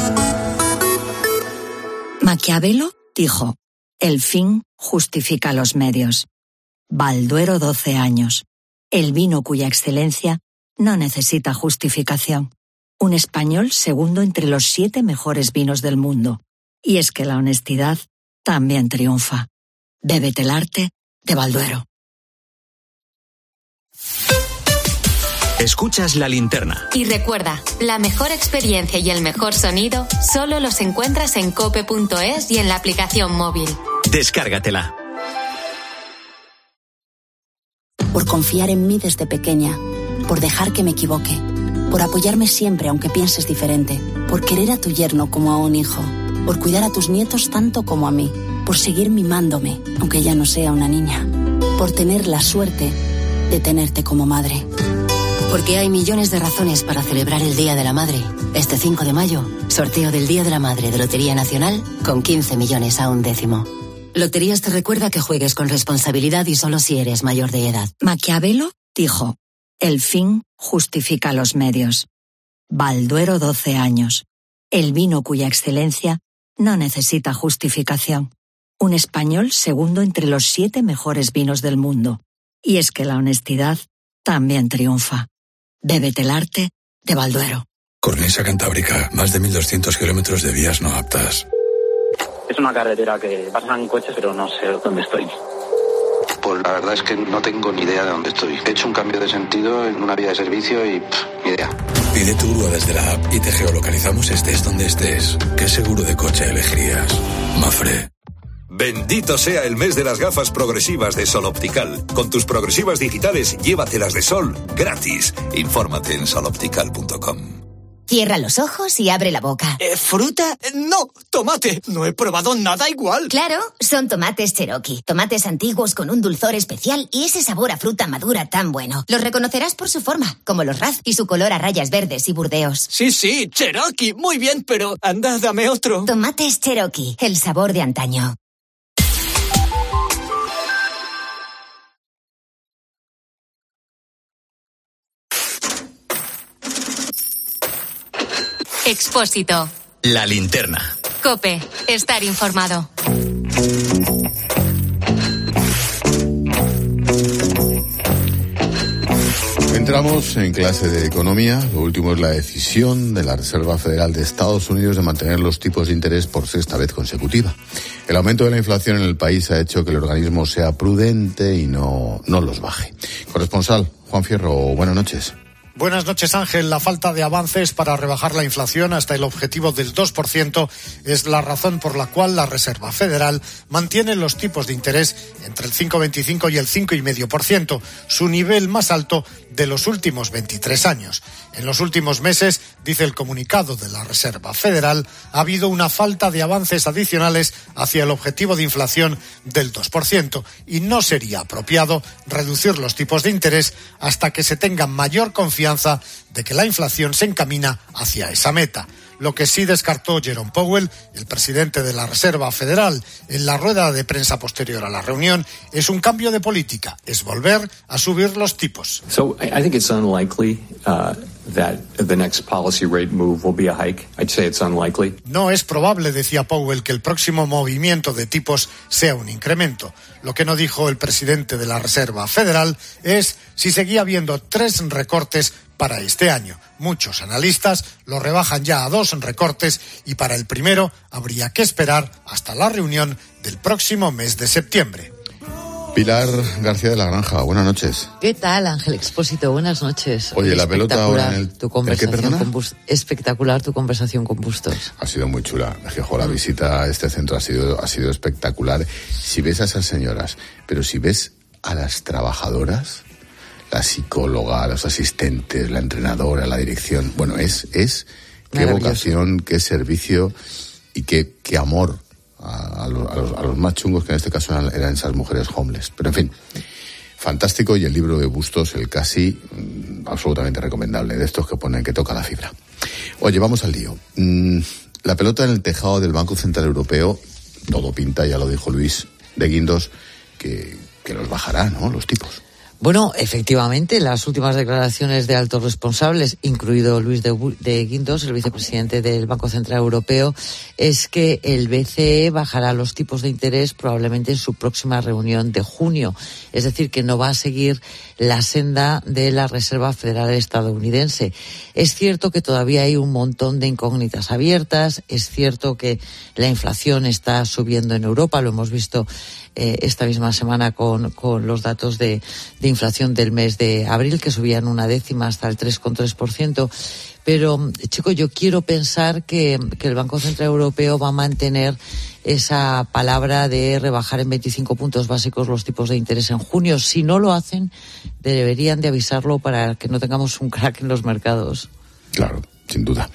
Maquiavelo dijo: el fin justifica los medios. Balduero doce años. El vino cuya excelencia no necesita justificación. Un español segundo entre los siete mejores vinos del mundo. Y es que la honestidad también triunfa. Bébete el arte de Balduero. Escuchas La Linterna. Y recuerda, la mejor experiencia y el mejor sonido solo los encuentras en cope punto es y en la aplicación móvil. Descárgatela. Por confiar en mí desde pequeña, por dejar que me equivoque, por apoyarme siempre aunque pienses diferente, por querer a tu yerno como a un hijo, por cuidar a tus nietos tanto como a mí, por seguir mimándome aunque ya no sea una niña, por tener la suerte de tenerte como madre. Porque hay millones de razones para celebrar el Día de la Madre. Este cinco de mayo, sorteo del Día de la Madre de Lotería Nacional con quince millones a un décimo. Loterías te recuerda que juegues con responsabilidad y solo si eres mayor de edad. Maquiavelo dijo: el fin justifica los medios. Balduero doce años. El vino cuya excelencia no necesita justificación. Un español segundo entre los siete mejores vinos del mundo. Y es que la honestidad también triunfa. Bébete el arte de Balduero. Cornisa Cantábrica, más de mil doscientos kilómetros de vías no aptas. Es una carretera que pasan coches, pero no sé dónde estoy. Pues la verdad es que no tengo ni idea de dónde estoy. He hecho un cambio de sentido en una vía de servicio y pff, ni idea. Pide tu grúa desde la app y te geolocalizamos estés donde estés. ¿Qué seguro de coche elegirías? Mafre. Bendito sea el mes de las gafas progresivas de Sol Optical. Con tus progresivas digitales, llévatelas de sol gratis. Infórmate en sol optical punto com. Cierra los ojos y abre la boca. Eh, ¿Fruta? No, tomate. No he probado nada igual. Claro, son tomates Cherokee. Tomates antiguos con un dulzor especial y ese sabor a fruta madura tan bueno. Los reconocerás por su forma, como los Raz y su color a rayas verdes y burdeos. Sí, sí, Cherokee. Muy bien, pero anda, dame otro. Tomates Cherokee, el sabor de antaño. Expósito. La Linterna. Cope, estar informado. Entramos en clase de economía. Lo último es la decisión de la Reserva Federal de Estados Unidos de mantener los tipos de interés por sexta vez consecutiva. El aumento de la inflación en el país ha hecho que el organismo sea prudente y no, no los baje. Corresponsal Juan Fierro, buenas noches. Buenas noches, Ángel. La falta de avances para rebajar la inflación hasta el objetivo del dos por ciento es la razón por la cual la Reserva Federal mantiene los tipos de interés entre el cinco coma veinticinco y el cinco coma cinco por ciento, su nivel más alto de los últimos veintitrés años. En los últimos meses, dice el comunicado de la Reserva Federal, ha habido una falta de avances adicionales hacia el objetivo de inflación del dos por ciento y no sería apropiado reducir los tipos de interés hasta que se tenga mayor confianza de que la inflación se encamina hacia esa meta. Lo que sí descartó Jerome Powell, el presidente de la Reserva Federal, en la rueda de prensa posterior a la reunión, es un cambio de política, es volver a subir los tipos. So I think it's unlikely uh, that the next policy rate move will be a hike. I'd say it's unlikely. No es probable, decía Powell, que el próximo movimiento de tipos sea un incremento. Lo que no dijo el presidente de la Reserva Federal es si seguía habiendo tres recortes para este año. Muchos analistas lo rebajan ya a dos recortes y para el primero habría que esperar hasta la reunión del próximo mes de septiembre. Pilar García de la Granja, buenas noches. ¿Qué tal, Ángel Expósito? Buenas noches. Oye, la pelota ahora en el... Tu conversación ¿El qué, perdona? con Bust... Espectacular tu conversación con Bustos. Ha sido muy chula. Fijo, la visita a este centro ha sido, ha sido espectacular. Si ves a esas señoras, pero si ves a las trabajadoras, la psicóloga, los asistentes, la entrenadora, la dirección, bueno, es, es qué vocación, qué servicio y qué, qué amor a, a, los, a, los, a los más chungos, que en este caso eran, eran esas mujeres homeless. Pero en fin, fantástico, y el libro de Bustos, el Casi, absolutamente recomendable, de estos que ponen que toca la fibra. Oye, vamos al lío. La pelota en el tejado del Banco Central Europeo, todo pinta, ya lo dijo Luis, de Guindos que, que los bajará, ¿no?, los tipos. Bueno, efectivamente, las últimas declaraciones de altos responsables, incluido Luis de, de Guindos, el vicepresidente del Banco Central Europeo, es que el B C E bajará los tipos de interés probablemente en su próxima reunión de junio. Es decir, que no va a seguir la senda de la Reserva Federal estadounidense. Es cierto que todavía hay un montón de incógnitas abiertas. Es cierto que la inflación está subiendo en Europa, lo hemos visto Eh, esta misma semana con, con los datos de, de inflación del mes de abril, que subían una décima hasta el tres coma tres por ciento. Pero, chico, yo quiero pensar que, que el Banco Central Europeo va a mantener esa palabra de rebajar en veinticinco puntos básicos los tipos de interés en junio. Si no lo hacen, deberían de avisarlo para que no tengamos un crack en los mercados. Claro, sin duda.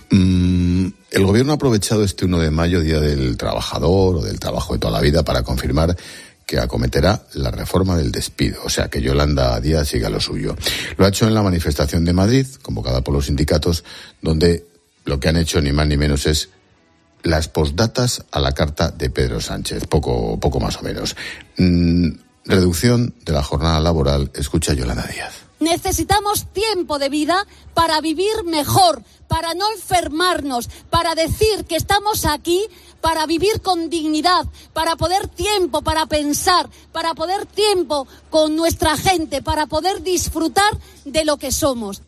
Mm, el gobierno ha aprovechado este uno de mayo, Día del Trabajador o del trabajo de toda la vida, para confirmar que acometerá la reforma del despido, o sea, que Yolanda Díaz siga lo suyo. Lo ha hecho en la manifestación de Madrid, convocada por los sindicatos, donde lo que han hecho ni más ni menos es las postdatas a la carta de Pedro Sánchez, poco, poco más o menos. Mm, reducción de la jornada laboral, escucha Yolanda Díaz. Necesitamos tiempo de vida para vivir mejor, para no enfermarnos, para decir que estamos aquí, para vivir con dignidad, para poder tiempo para pensar, para poder tiempo con nuestra gente, para poder disfrutar de lo que somos.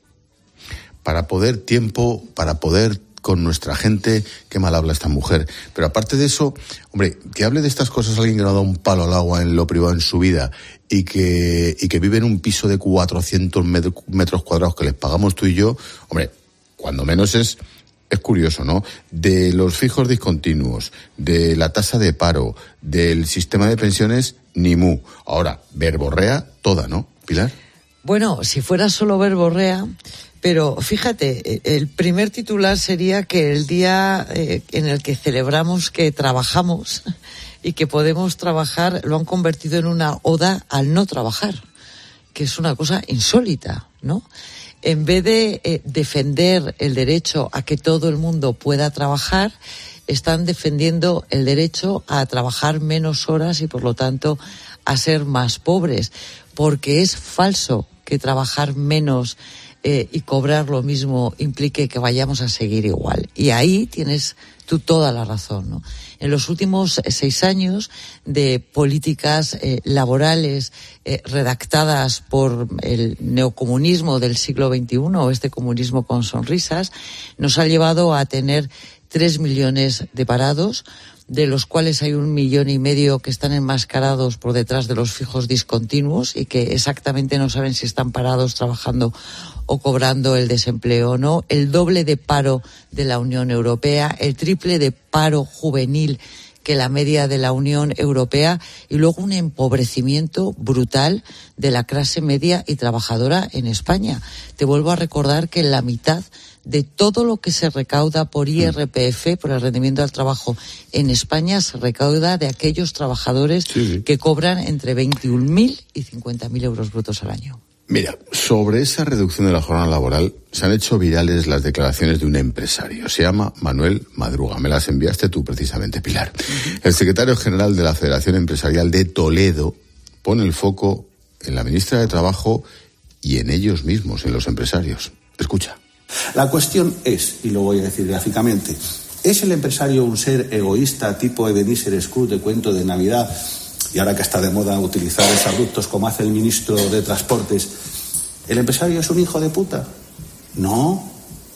Para poder tiempo, para poder con nuestra gente, qué mal habla esta mujer. Pero aparte de eso, hombre, que hable de estas cosas alguien que no ha dado un palo al agua en lo privado en su vida y que y que vive en un piso de cuatrocientos metros cuadrados que les pagamos tú y yo, hombre, cuando menos es es curioso, ¿no? De los fijos discontinuos, de la tasa de paro, del sistema de pensiones, ni mu. Ahora, verborrea toda, ¿no, Pilar? Bueno, si fuera solo verborrea. Pero fíjate, el primer titular sería que el día eh, en el que celebramos que trabajamos y que podemos trabajar lo han convertido en una oda al no trabajar, que es una cosa insólita, ¿no? En vez de eh, defender el derecho a que todo el mundo pueda trabajar, están defendiendo el derecho a trabajar menos horas y, por lo tanto, a ser más pobres, porque es falso que trabajar menos Eh, y cobrar lo mismo implique que vayamos a seguir igual. Y ahí tienes tú toda la razón, ¿no? En los últimos seis años de políticas eh, laborales eh, redactadas por el neocomunismo del siglo veintiuno, o este comunismo con sonrisas, nos ha llevado a tener tres millones de parados, de los cuales hay un millón y medio que están enmascarados por detrás de los fijos discontinuos y que exactamente no saben si están parados, trabajando o cobrando el desempleo o no, el doble de paro de la Unión Europea, el triple de paro juvenil que la media de la Unión Europea, y luego un empobrecimiento brutal de la clase media y trabajadora en España. Te vuelvo a recordar que la mitad de todo lo que se recauda por I R P F, por el rendimiento al trabajo en España, se recauda de aquellos trabajadores sí. que cobran entre veintiún mil y cincuenta mil euros brutos al año. Mira, sobre esa reducción de la jornada laboral se han hecho virales las declaraciones de un empresario. Se llama Manuel Madruga. Me las enviaste tú precisamente, Pilar. Uh-huh. El secretario general de la Federación Empresarial de Toledo pone el foco en la ministra de Trabajo y en ellos mismos, en los empresarios. Escucha. La cuestión es, y lo voy a decir gráficamente, ¿es el empresario un ser egoísta tipo Ebenezer Scrooge de cuento de Navidad? Y ahora que está de moda utilizar exabruptos como hace el ministro de Transportes, ¿el empresario es un hijo de puta? No.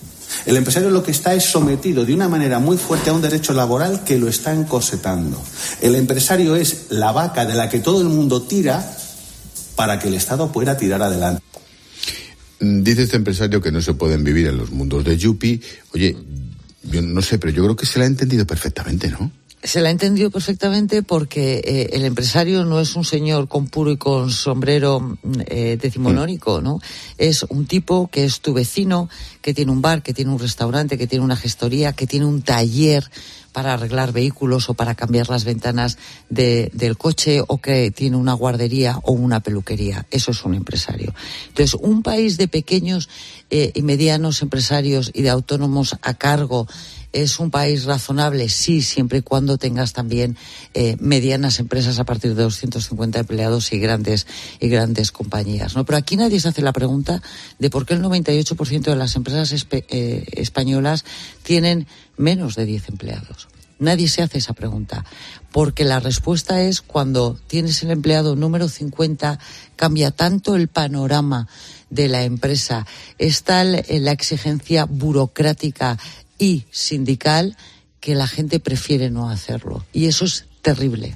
El empresario lo que está es sometido de una manera muy fuerte a un derecho laboral que lo está encorsetando. El empresario es la vaca de la que todo el mundo tira para que el Estado pueda tirar adelante. Dice este empresario que no se pueden vivir en los mundos de Yuppie. Oye, yo no sé, pero yo creo que se la ha entendido perfectamente, ¿no? Se la ha entendido perfectamente porque eh, el empresario no es un señor con puro y con sombrero eh, decimonónico, ¿no? Es un tipo que es tu vecino, que tiene un bar, que tiene un restaurante, que tiene una gestoría, que tiene un taller para arreglar vehículos o para cambiar las ventanas de, del coche, o que tiene una guardería o una peluquería. Eso es un empresario. Entonces, un país de pequeños eh, y medianos empresarios y de autónomos a cargo ¿Es un país razonable? Sí, siempre y cuando tengas también eh, medianas empresas a partir de doscientos cincuenta empleados y grandes y grandes compañías, ¿no? Pero aquí nadie se hace la pregunta de por qué el noventa y ocho por ciento de las empresas espe- eh, españolas tienen menos de diez empleados. Nadie se hace esa pregunta, porque la respuesta es cuando tienes el empleado número cincuenta, cambia tanto el panorama de la empresa, es tal la exigencia burocrática y sindical que la gente prefiere no hacerlo. Y eso es terrible.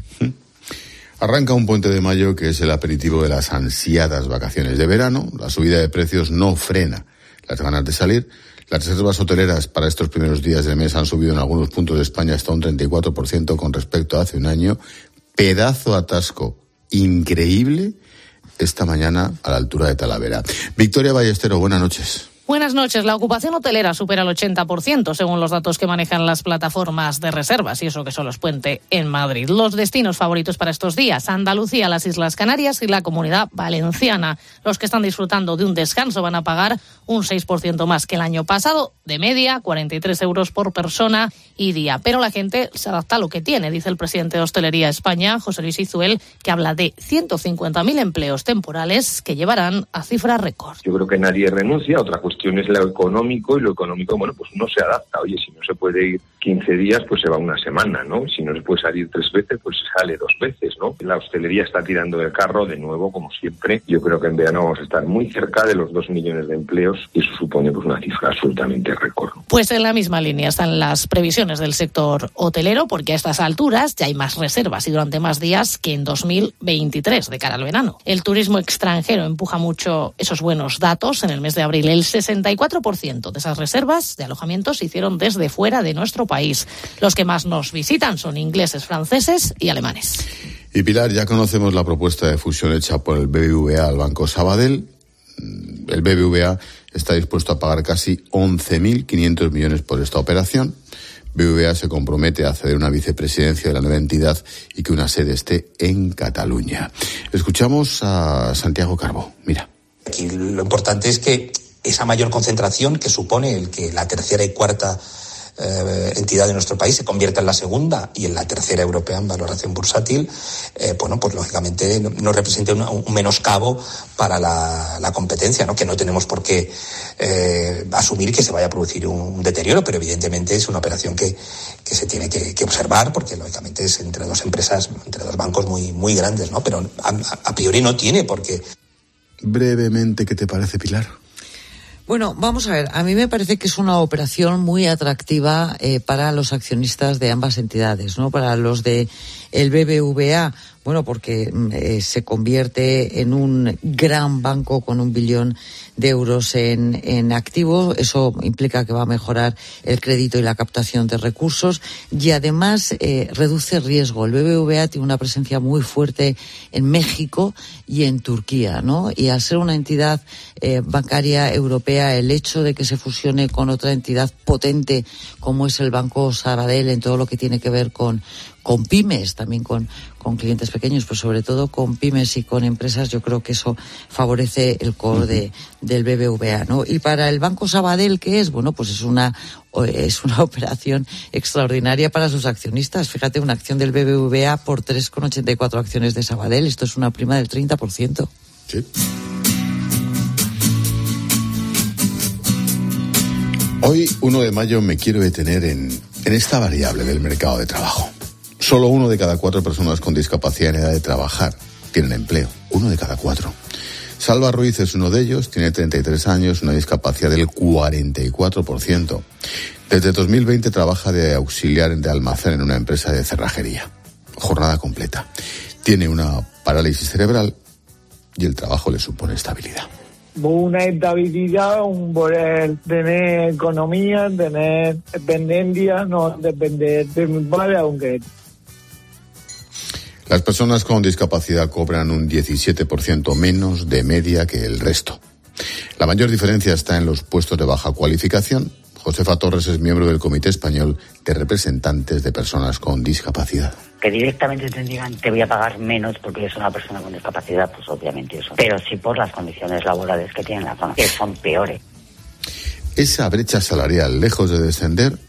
Arranca un puente de mayo que es el aperitivo de las ansiadas vacaciones de verano. La subida de precios no frena las ganas de salir. Las reservas hoteleras para estos primeros días del mes han subido en algunos puntos de España hasta un treinta y cuatro por ciento con respecto a hace un año. Pedazo atasco increíble esta mañana a la altura de Talavera. Victoria Ballestero, buenas noches. Buenas noches. La ocupación hotelera supera el ochenta por ciento, según los datos que manejan las plataformas de reservas, y eso que solo es puente en Madrid. Los destinos favoritos para estos días: Andalucía, las Islas Canarias y la Comunidad Valenciana. Los que están disfrutando de un descanso van a pagar un seis por ciento más que el año pasado, de media cuarenta y tres euros por persona y día. Pero la gente se adapta a lo que tiene, dice el presidente de Hostelería España, José Luis Izuel, que habla de ciento cincuenta mil empleos temporales que llevarán a cifras récord. Yo creo que nadie renuncia. Otra cuestión es lo económico, y lo económico, bueno, pues uno se adapta. Oye, si no se puede ir quince días, pues se va una semana, ¿no? Si no se puede salir tres veces, pues se sale dos veces, ¿no? La hostelería está tirando del carro, de nuevo, como siempre. Yo creo que en verano vamos a estar muy cerca de los dos millones de empleos, y eso supone pues una cifra absolutamente récord. Pues en la misma línea están las previsiones del sector hotelero, porque a estas alturas ya hay más reservas y durante más días que en dos mil veintitrés, de cara al verano. El turismo extranjero empuja mucho esos buenos datos. En el mes de abril, el sesenta y cuatro por ciento de esas reservas de alojamientos se hicieron desde fuera de nuestro país. Los que más nos visitan son ingleses, franceses y alemanes. Y Pilar, ya conocemos la propuesta de fusión hecha por el B B V A al Banco Sabadell. El B B V A está dispuesto a pagar casi once mil quinientos millones por esta operación. B B V A se compromete a ceder una vicepresidencia de la nueva entidad y que una sede esté en Cataluña. Escuchamos a Santiago Carbó. Mira. Aquí lo importante es que esa mayor concentración que supone el que la tercera y cuarta eh, entidad de nuestro país se convierta en la segunda y en la tercera europea en valoración bursátil, eh, bueno, pues lógicamente no, no representa un, un menoscabo para la, la competencia, ¿no? Que no tenemos por qué eh, asumir que se vaya a producir un, un deterioro, pero evidentemente es una operación que, que se tiene que, que observar, porque lógicamente es entre dos empresas, entre dos bancos muy, muy grandes, ¿no? Pero a, a priori no tiene por qué. Brevemente, ¿qué te parece, Pilar? Bueno, vamos a ver, a mí me parece que es una operación muy atractiva eh, para los accionistas de ambas entidades, ¿no? Para los de el B B V A, bueno, porque eh, se convierte en un gran banco con un billón de euros en, en activos. Eso implica que va a mejorar el crédito y la captación de recursos y además eh, reduce riesgo. El B B V A tiene una presencia muy fuerte en México y en Turquía, ¿no? Y al ser una entidad eh, bancaria europea, el hecho de que se fusione con otra entidad potente como es el Banco Sabadell en todo lo que tiene que ver con con pymes, también con, con clientes pequeños, pero sobre todo con pymes y con empresas, yo creo que eso favorece el core de, del B B V A, ¿no? Y para el Banco Sabadell, ¿qué es? Bueno, pues es una, es una operación extraordinaria para sus accionistas. Fíjate, una acción del B B V A por tres coma ochenta y cuatro acciones de Sabadell. Esto es una prima del treinta por ciento. Sí. Hoy, uno de mayo, me quiero detener en, en esta variable del mercado de trabajo. Solo uno de cada cuatro personas con discapacidad en edad de trabajar tienen empleo. Uno de cada cuatro. Salva Ruiz es uno de ellos, tiene treinta y tres años, una discapacidad del cuarenta y cuatro por ciento. Desde dos mil veinte trabaja de auxiliar de almacén en una empresa de cerrajería. Jornada completa. Tiene una parálisis cerebral y el trabajo le supone estabilidad. Una estabilidad, un poder tener economía, tener dependencia, no depender de mi padre, aunque... Las personas con discapacidad cobran un diecisiete por ciento menos de media que el resto. La mayor diferencia está en los puestos de baja cualificación. Josefa Torres es miembro del Comité Español de Representantes de Personas con Discapacidad. Que directamente te digan te voy a pagar menos porque eres una persona con discapacidad, pues obviamente eso. Pero sí por las condiciones laborales que tienen la zona, que son peores. Esa brecha salarial, lejos de descender,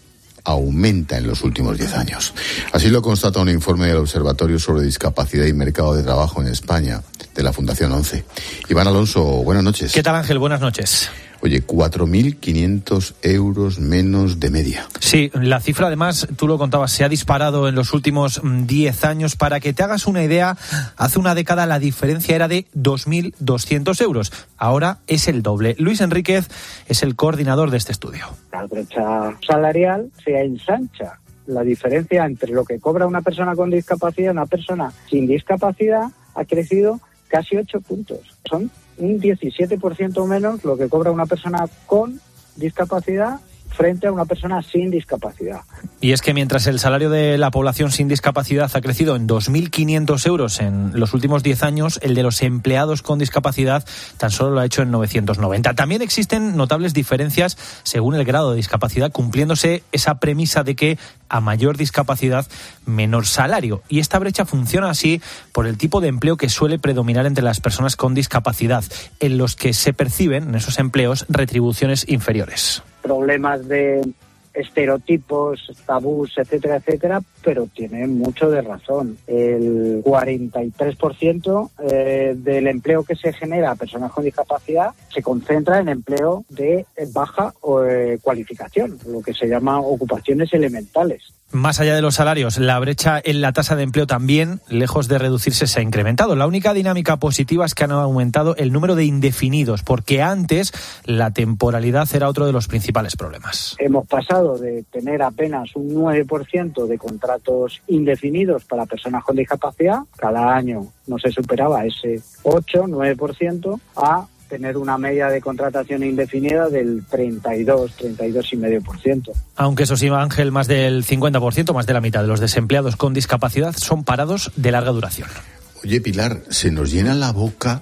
aumenta en los últimos diez años. Así lo constata un informe del Observatorio sobre Discapacidad y Mercado de Trabajo en España, de la Fundación ONCE. Iván Alonso, buenas noches. ¿Qué tal, Ángel? Buenas noches. Oye, cuatro mil quinientos euros menos de media. Sí, la cifra además, tú lo contabas, se ha disparado en los últimos diez años. Para que te hagas una idea, hace una década la diferencia era de dos mil doscientos euros. Ahora es el doble. Luis Enríquez es el coordinador de este estudio. La brecha salarial se ensancha. La diferencia entre lo que cobra una persona con discapacidad y una persona sin discapacidad ha crecido casi ocho puntos. Son un diecisiete por ciento menos lo que cobra una persona con discapacidad frente a una persona sin discapacidad. Y es que mientras el salario de la población sin discapacidad ha crecido en dos mil quinientos euros en los últimos diez años, el de los empleados con discapacidad tan solo lo ha hecho en novecientos noventa. También existen notables diferencias según el grado de discapacidad, cumpliéndose esa premisa de que a mayor discapacidad, menor salario. Y esta brecha funciona así por el tipo de empleo que suele predominar entre las personas con discapacidad, en los que se perciben en esos empleos retribuciones inferiores. Problemas de estereotipos, tabús, etcétera, etcétera, pero tiene mucho de razón. El cuarenta y tres por ciento eh, del empleo que se genera a personas con discapacidad se concentra en empleo de baja eh, cualificación, lo que se llama ocupaciones elementales. Más allá de los salarios, la brecha en la tasa de empleo también, lejos de reducirse, se ha incrementado. La única dinámica positiva es que han aumentado el número de indefinidos, porque antes la temporalidad era otro de los principales problemas. Hemos pasado de tener apenas un nueve por ciento de contratos indefinidos para personas con discapacidad, cada año no se superaba ese ocho, nueve por ciento, a tener una media de contratación indefinida del treinta y dos, treinta y dos coma cinco por ciento. Aunque eso sí, Ángel, más del cincuenta por ciento, más de la mitad de los desempleados con discapacidad son parados de larga duración. Oye, Pilar, se nos llena la boca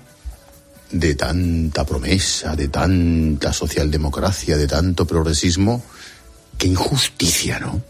de tanta promesa, de tanta socialdemocracia, de tanto progresismo. Qué injusticia, ¿no?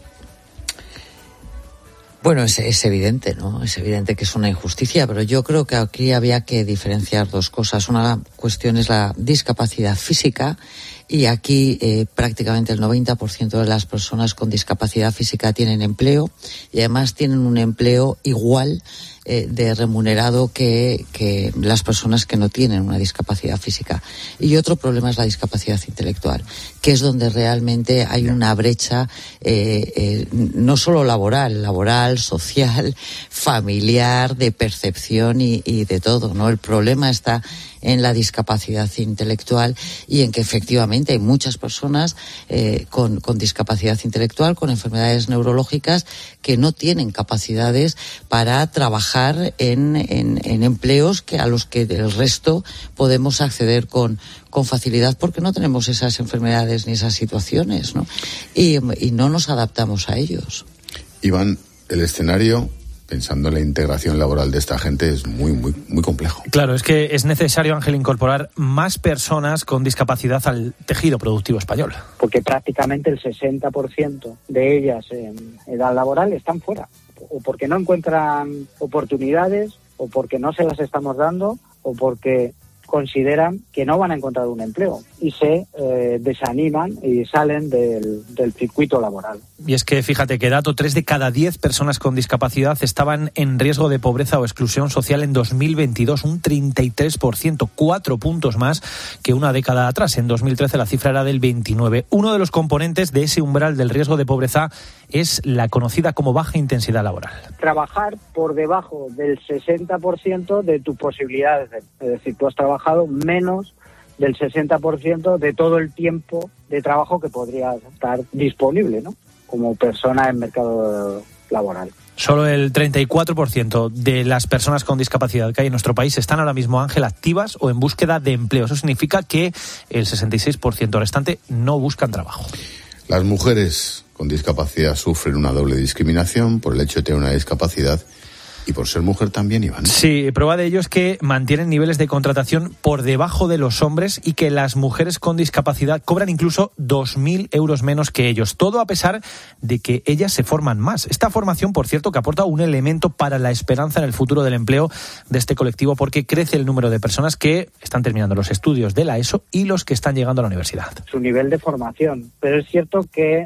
Bueno, es, es evidente, ¿no? Es evidente que es una injusticia, pero yo creo que aquí había que diferenciar dos cosas. Una cuestión es la discapacidad física, y aquí eh, prácticamente el noventa por ciento de las personas con discapacidad física tienen empleo, y además tienen un empleo igual eh, de remunerado que, que las personas que no tienen una discapacidad física. Y otro problema es la discapacidad intelectual, que es donde realmente hay una brecha eh, eh, no solo laboral, laboral, social, familiar, de percepción y, y de todo, ¿no? El problema está en la discapacidad intelectual y en que efectivamente hay muchas personas eh, con, con discapacidad intelectual, con enfermedades neurológicas, que no tienen capacidades para trabajar en, en, en empleos que a los que el resto podemos acceder con, con facilidad, porque no tenemos esas enfermedades ni esas situaciones, ¿no? Y, y no nos adaptamos a ellos. Iván, el escenario, pensando en la integración laboral de esta gente, es muy, muy, muy complejo. Claro, es que es necesario, Ángel, incorporar más personas con discapacidad al tejido productivo español. Porque prácticamente el sesenta por ciento de ellas en edad laboral están fuera, o porque no encuentran oportunidades, o porque no se las estamos dando, o porque consideran que no van a encontrar un empleo y se eh, desaniman y salen del, del circuito laboral. Y es que fíjate que dato, tres de cada diez personas con discapacidad estaban en riesgo de pobreza o exclusión social en dos mil veintidós, un treinta y tres por ciento, cuatro puntos más que una década atrás. En dos mil trece la cifra era del veintinueve. Uno de los componentes de ese umbral del riesgo de pobreza es la conocida como baja intensidad laboral. Trabajar por debajo del sesenta por ciento de tus posibilidades. Es decir, tú has trabajado menos del sesenta por ciento de todo el tiempo de trabajo que podrías estar disponible, ¿no?, como persona en mercado laboral. Solo el treinta y cuatro por ciento de las personas con discapacidad que hay en nuestro país están ahora mismo, Ángel, activas o en búsqueda de empleo. Eso significa que el sesenta y seis por ciento restante no buscan trabajo. Las mujeres con discapacidad sufren una doble discriminación por el hecho de tener una discapacidad y por ser mujer también, Iván. Sí, prueba de ello es que mantienen niveles de contratación por debajo de los hombres y que las mujeres con discapacidad cobran incluso dos mil euros menos que ellos. Todo a pesar de que ellas se forman más. Esta formación, por cierto, que aporta un elemento para la esperanza en el futuro del empleo de este colectivo, porque crece el número de personas que están terminando los estudios de la ESO y los que están llegando a la universidad. Su nivel de formación. Pero es cierto que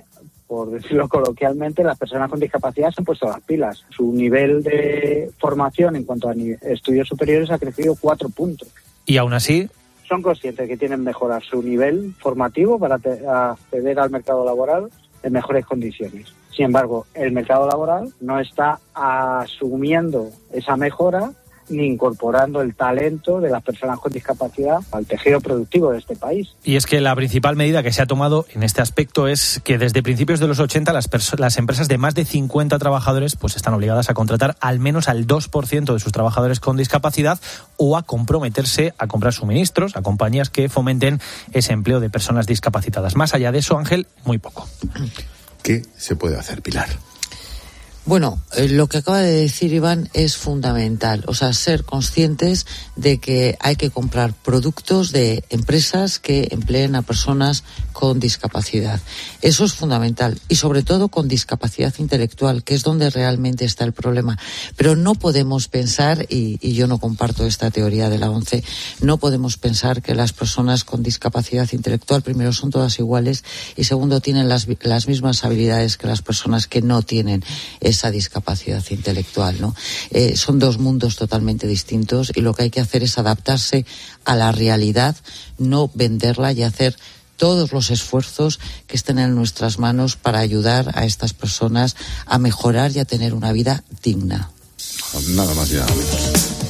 por decirlo coloquialmente, las personas con discapacidad se han puesto las pilas. Su nivel de formación en cuanto a estudios superiores ha crecido cuatro puntos. Y aún así... Son conscientes que tienen que mejorar su nivel formativo para te- acceder al mercado laboral en mejores condiciones. Sin embargo, el mercado laboral no está asumiendo esa mejora ni incorporando el talento de las personas con discapacidad al tejido productivo de este país. Y es que la principal medida que se ha tomado en este aspecto es que desde principios de los ochenta las, perso- las empresas de más de cincuenta trabajadores pues están obligadas a contratar al menos al dos por ciento de sus trabajadores con discapacidad o a comprometerse a comprar suministros a compañías que fomenten ese empleo de personas discapacitadas. Más allá de eso, Ángel, muy poco. ¿Qué se puede hacer, Pilar? Bueno, eh, lo que acaba de decir Iván es fundamental, o sea, ser conscientes de que hay que comprar productos de empresas que empleen a personas con discapacidad. Eso es fundamental y sobre todo con discapacidad intelectual, que es donde realmente está el problema. Pero no podemos pensar, y, y yo no comparto esta teoría de la ONCE, no podemos pensar que las personas con discapacidad intelectual, primero, son todas iguales y segundo, tienen las, las mismas habilidades que las personas que no tienen esa discapacidad intelectual, ¿no? Eh, son dos mundos totalmente distintos y lo que hay que hacer es adaptarse a la realidad, no venderla y hacer todos los esfuerzos que estén en nuestras manos para ayudar a estas personas a mejorar y a tener una vida digna. Nada más y nada menos.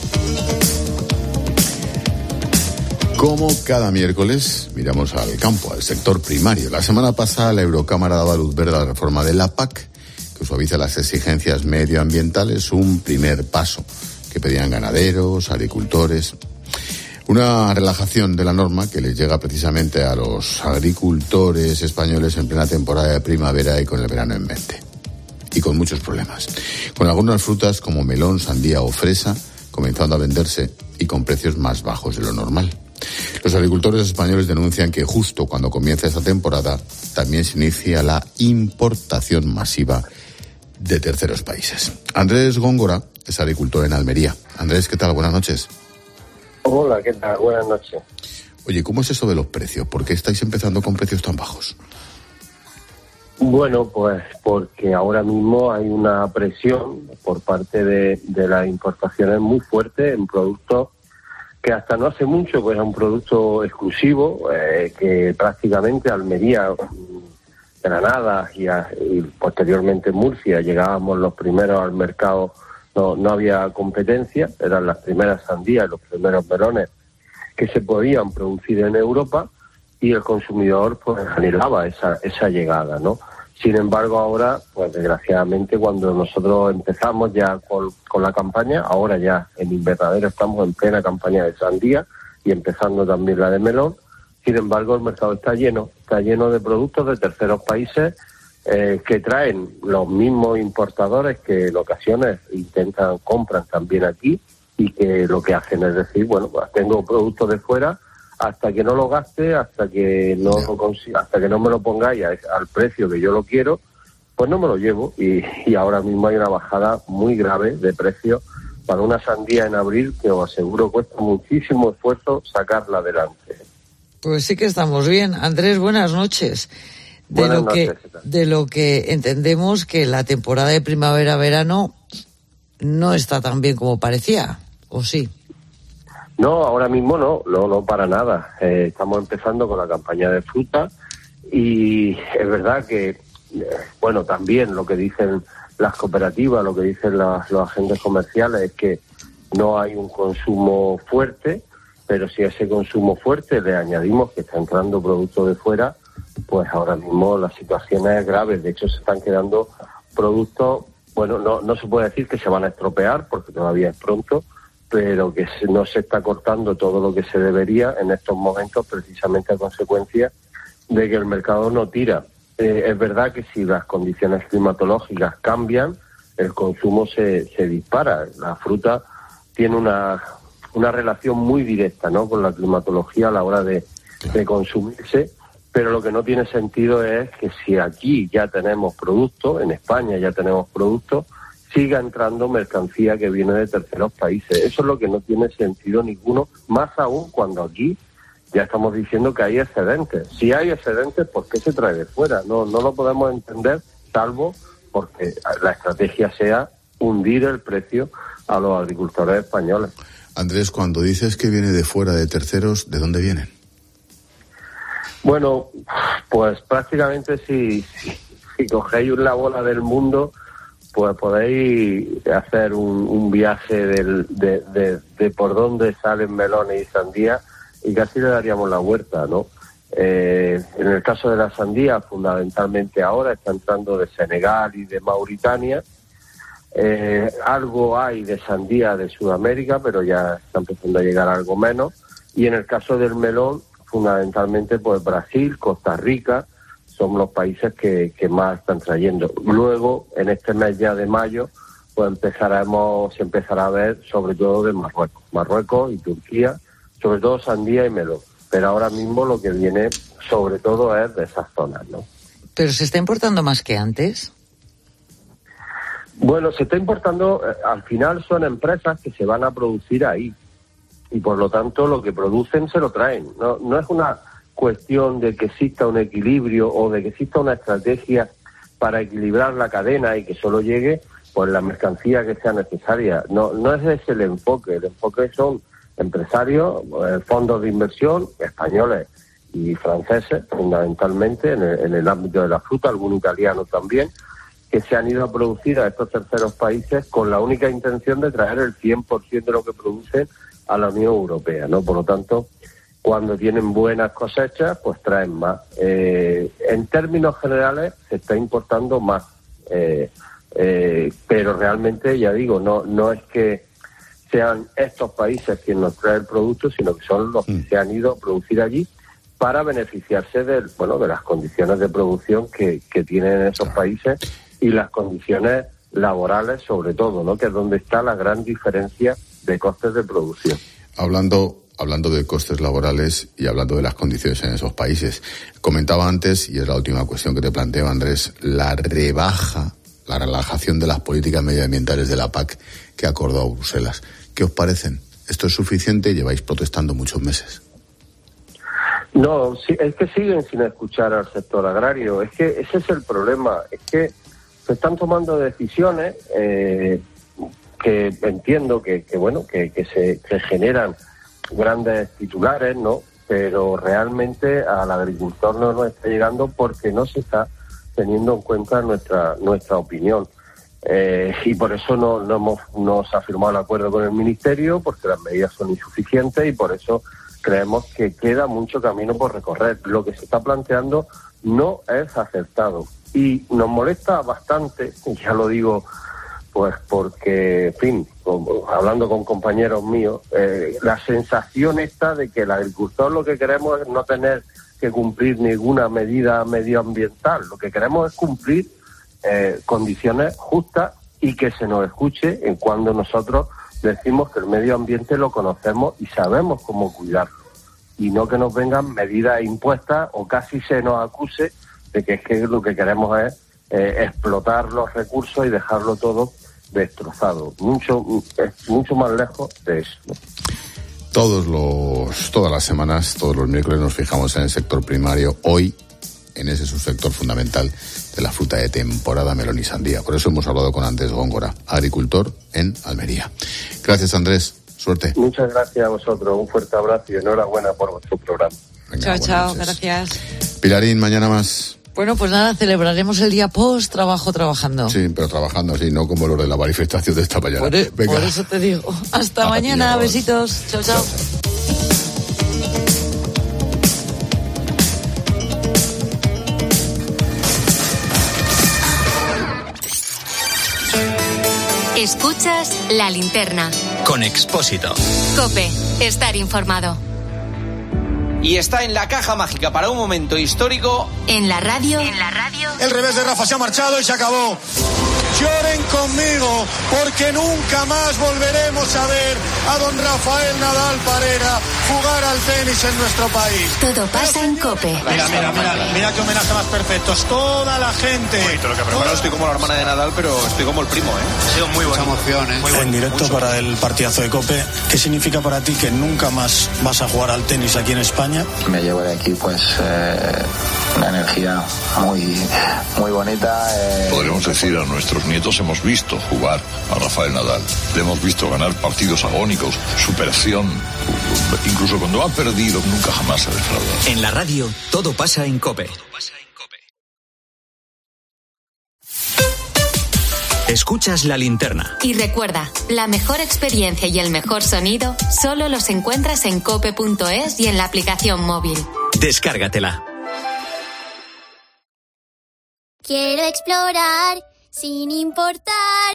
Como cada miércoles, miramos al campo, al sector primario. La semana pasada la Eurocámara daba luz verde a la reforma de la P A C, que suaviza las exigencias medioambientales, un primer paso que pedían ganaderos, agricultores. Una relajación de la norma que les llega precisamente a los agricultores españoles en plena temporada de primavera y con el verano en mente. Y con muchos problemas. Con algunas frutas como melón, sandía o fresa comenzando a venderse y con precios más bajos de lo normal. Los agricultores españoles denuncian que justo cuando comienza esta temporada también se inicia la importación masiva de terceros países. Andrés Góngora es agricultor en Almería. Andrés, ¿qué tal? Buenas noches. Hola, ¿qué tal? Buenas noches. Oye, ¿cómo es eso de los precios? ¿Por qué estáis empezando con precios tan bajos? Bueno, pues porque ahora mismo hay una presión por parte de, de las importaciones muy fuerte en productos que hasta no hace mucho pues era un producto exclusivo, eh, que prácticamente Almería, Granada y, a, y posteriormente Murcia llegábamos los primeros al mercado, no, no había competencia, eran las primeras sandías, los primeros melones que se podían producir en Europa y el consumidor pues anhelaba esa, esa llegada, ¿no? Sin embargo ahora, pues desgraciadamente cuando nosotros empezamos ya con, con la campaña, ahora ya en invernadero estamos en plena campaña de sandía y empezando también la de melón. Sin embargo, el mercado está lleno, está lleno de productos de terceros países eh, que traen los mismos importadores que en ocasiones intentan, compran también aquí y que lo que hacen es decir, bueno, pues tengo productos de fuera, hasta que no lo gaste, hasta que no lo consiga, hasta que no me lo pongáis al precio que yo lo quiero, pues no me lo llevo. Y, y ahora mismo hay una bajada muy grave de precio para una sandía en abril que os aseguro cuesta muchísimo esfuerzo sacarla adelante. Pues sí que estamos bien. Andrés, buenas noches. De buenas lo noches, que de lo que entendemos que la temporada de primavera-verano no está tan bien como parecía, ¿o sí? No, ahora mismo no, no, no para nada. Eh, estamos empezando con la campaña de fruta y es verdad que, eh, bueno, también lo que dicen las cooperativas, lo que dicen las, los agentes comerciales es que no hay un consumo fuerte, pero si a ese consumo fuerte le añadimos que está entrando producto de fuera, pues ahora mismo la situación es grave. De hecho, se están quedando productos, bueno, no, no se puede decir que se van a estropear porque todavía es pronto, pero que no se está cortando todo lo que se debería en estos momentos precisamente a consecuencia de que el mercado no tira. Eh, es verdad que si las condiciones climatológicas cambian, el consumo se, se dispara. La fruta tiene una, una relación muy directa, ¿no?, con la climatología a la hora de, de consumirse, pero lo que no tiene sentido es que si aquí ya tenemos productos, en España ya tenemos productos, siga entrando mercancía que viene de terceros países. Eso es lo que no tiene sentido ninguno, más aún cuando aquí ya estamos diciendo que hay excedentes. Si hay excedentes, ¿por qué se trae de fuera? No, no lo podemos entender, salvo porque la estrategia sea hundir el precio a los agricultores españoles. Andrés, cuando dices que viene de fuera, de terceros, ¿de dónde vienen? Bueno, pues prácticamente si, si, si cogéis la bola del mundo, pues podéis hacer un, un viaje del, de, de, de por dónde salen melones y sandías y casi le daríamos la vuelta, ¿no? Eh, en el caso de la sandía, fundamentalmente ahora está entrando de Senegal y de Mauritania. Eh, algo hay de sandía de Sudamérica, pero ya está empezando a llegar algo menos. Y en el caso del melón, fundamentalmente pues Brasil, Costa Rica, son los países que, que más están trayendo. Luego, en este mes ya de mayo, pues empezaremos, se empezará a ver sobre todo de Marruecos, Marruecos y Turquía, sobre todo sandía y melón. Pero ahora mismo lo que viene sobre todo es de esas zonas, ¿no? ¿Pero se está importando más que antes? Bueno, se está importando, eh, al final son empresas que se van a producir ahí y por lo tanto lo que producen se lo traen. No, no es una cuestión de que exista un equilibrio o de que exista una estrategia para equilibrar la cadena y que solo llegue pues la mercancía que sea necesaria. No, no es ese el enfoque. El enfoque son empresarios, eh, fondos de inversión españoles y franceses, fundamentalmente en el, en el ámbito de la fruta, algún italiano también, que se han ido a producir a estos terceros países con la única intención de traer el cien por ciento de lo que producen a la Unión Europea, ¿no? Por lo tanto, cuando tienen buenas cosechas, pues traen más. Eh, en términos generales, se está importando más, eh, eh, pero realmente, ya digo, no, no es que sean estos países quienes nos traen el producto, sino que son los que se han ido a producir allí para beneficiarse de, bueno, de las condiciones de producción que, que tienen esos países y las condiciones laborales sobre todo, ¿no? Que es donde está la gran diferencia de costes de producción. Hablando hablando de costes laborales y hablando de las condiciones en esos países, comentaba antes, y es la última cuestión que te planteo, Andrés, la rebaja, la relajación de las políticas medioambientales de la P A C que acordó Bruselas. ¿Qué os parecen? ¿Esto es suficiente? Lleváis protestando muchos meses. No, sí, es que siguen sin escuchar al sector agrario. Es que ese es el problema. Es que se están tomando decisiones eh, que entiendo que, que bueno, que, que se que generan grandes titulares, ¿no? Pero realmente al agricultor no nos está llegando porque no se está teniendo en cuenta nuestra nuestra opinión. Eh, y por eso no, no hemos no se ha firmado el acuerdo con el Ministerio, porque las medidas son insuficientes y por eso creemos que queda mucho camino por recorrer. Lo que se está planteando no es acertado y nos molesta bastante, ya lo digo, pues porque, en fin, como, hablando con compañeros míos, eh, la sensación esta de que el agricultor lo que queremos es no tener que cumplir ninguna medida medioambiental. Lo que queremos es cumplir eh, condiciones justas y que se nos escuche en cuando nosotros decimos que el medio ambiente lo conocemos y sabemos cómo cuidarlo. Y no que nos vengan medidas impuestas o casi se nos acuse de que es que lo que queremos es eh, explotar los recursos y dejarlo todo destrozado. Mucho, es mucho más lejos de eso, ¿no? Todos los, todas las semanas, todos los miércoles nos fijamos en el sector primario. Hoy, en ese subsector fundamental de la fruta de temporada, melón y sandía. Por eso hemos hablado con Andrés Góngora, agricultor en Almería. Gracias, Andrés. Suerte. Muchas gracias a vosotros. Un fuerte abrazo y enhorabuena por vuestro programa. Venga, chao, chao. Noches. Gracias. Pilarín, mañana más. Bueno, pues nada, celebraremos el día post trabajo trabajando. Sí, pero trabajando así, no como lo de la manifestación de esta mañana. Por, e- por eso te digo. Hasta mañana, adiós. Besitos. Chao, chao. Escuchas La Linterna. Con Expósito. COPE. Estar informado. Y está en la caja mágica para un momento histórico. En la radio. En la radio. El revés de Rafa se ha marchado y se acabó. Lloren conmigo, porque nunca más volveremos a ver a don Rafael Nadal Parera jugar al tenis en nuestro país. Todo pasa en COPE. Mira, mira, mira, mira qué homenaje más perfecto. Es toda la gente. Bonito lo que ha preparado. Estoy como la hermana de Nadal, pero estoy como el primo, ¿eh? Ha sido muy bonito. Mucha emoción, ¿eh? Muy bonito. En directo Mucho. para el partidazo de COPE. ¿Qué significa para ti que nunca más vas a jugar al tenis aquí en España? Me llevo de aquí, pues, eh, una energía muy, muy bonita. Eh. Podríamos decir a nuestros nietos, hemos visto jugar a Rafael Nadal. Le hemos visto ganar partidos agónicos, superación. Incluso cuando ha perdido, nunca jamás ha defraudado. En la radio, todo pasa en COPE. Escuchas La Linterna. Y recuerda, la mejor experiencia y el mejor sonido solo los encuentras en cope punto es y en la aplicación móvil. Descárgatela. Quiero explorar sin importar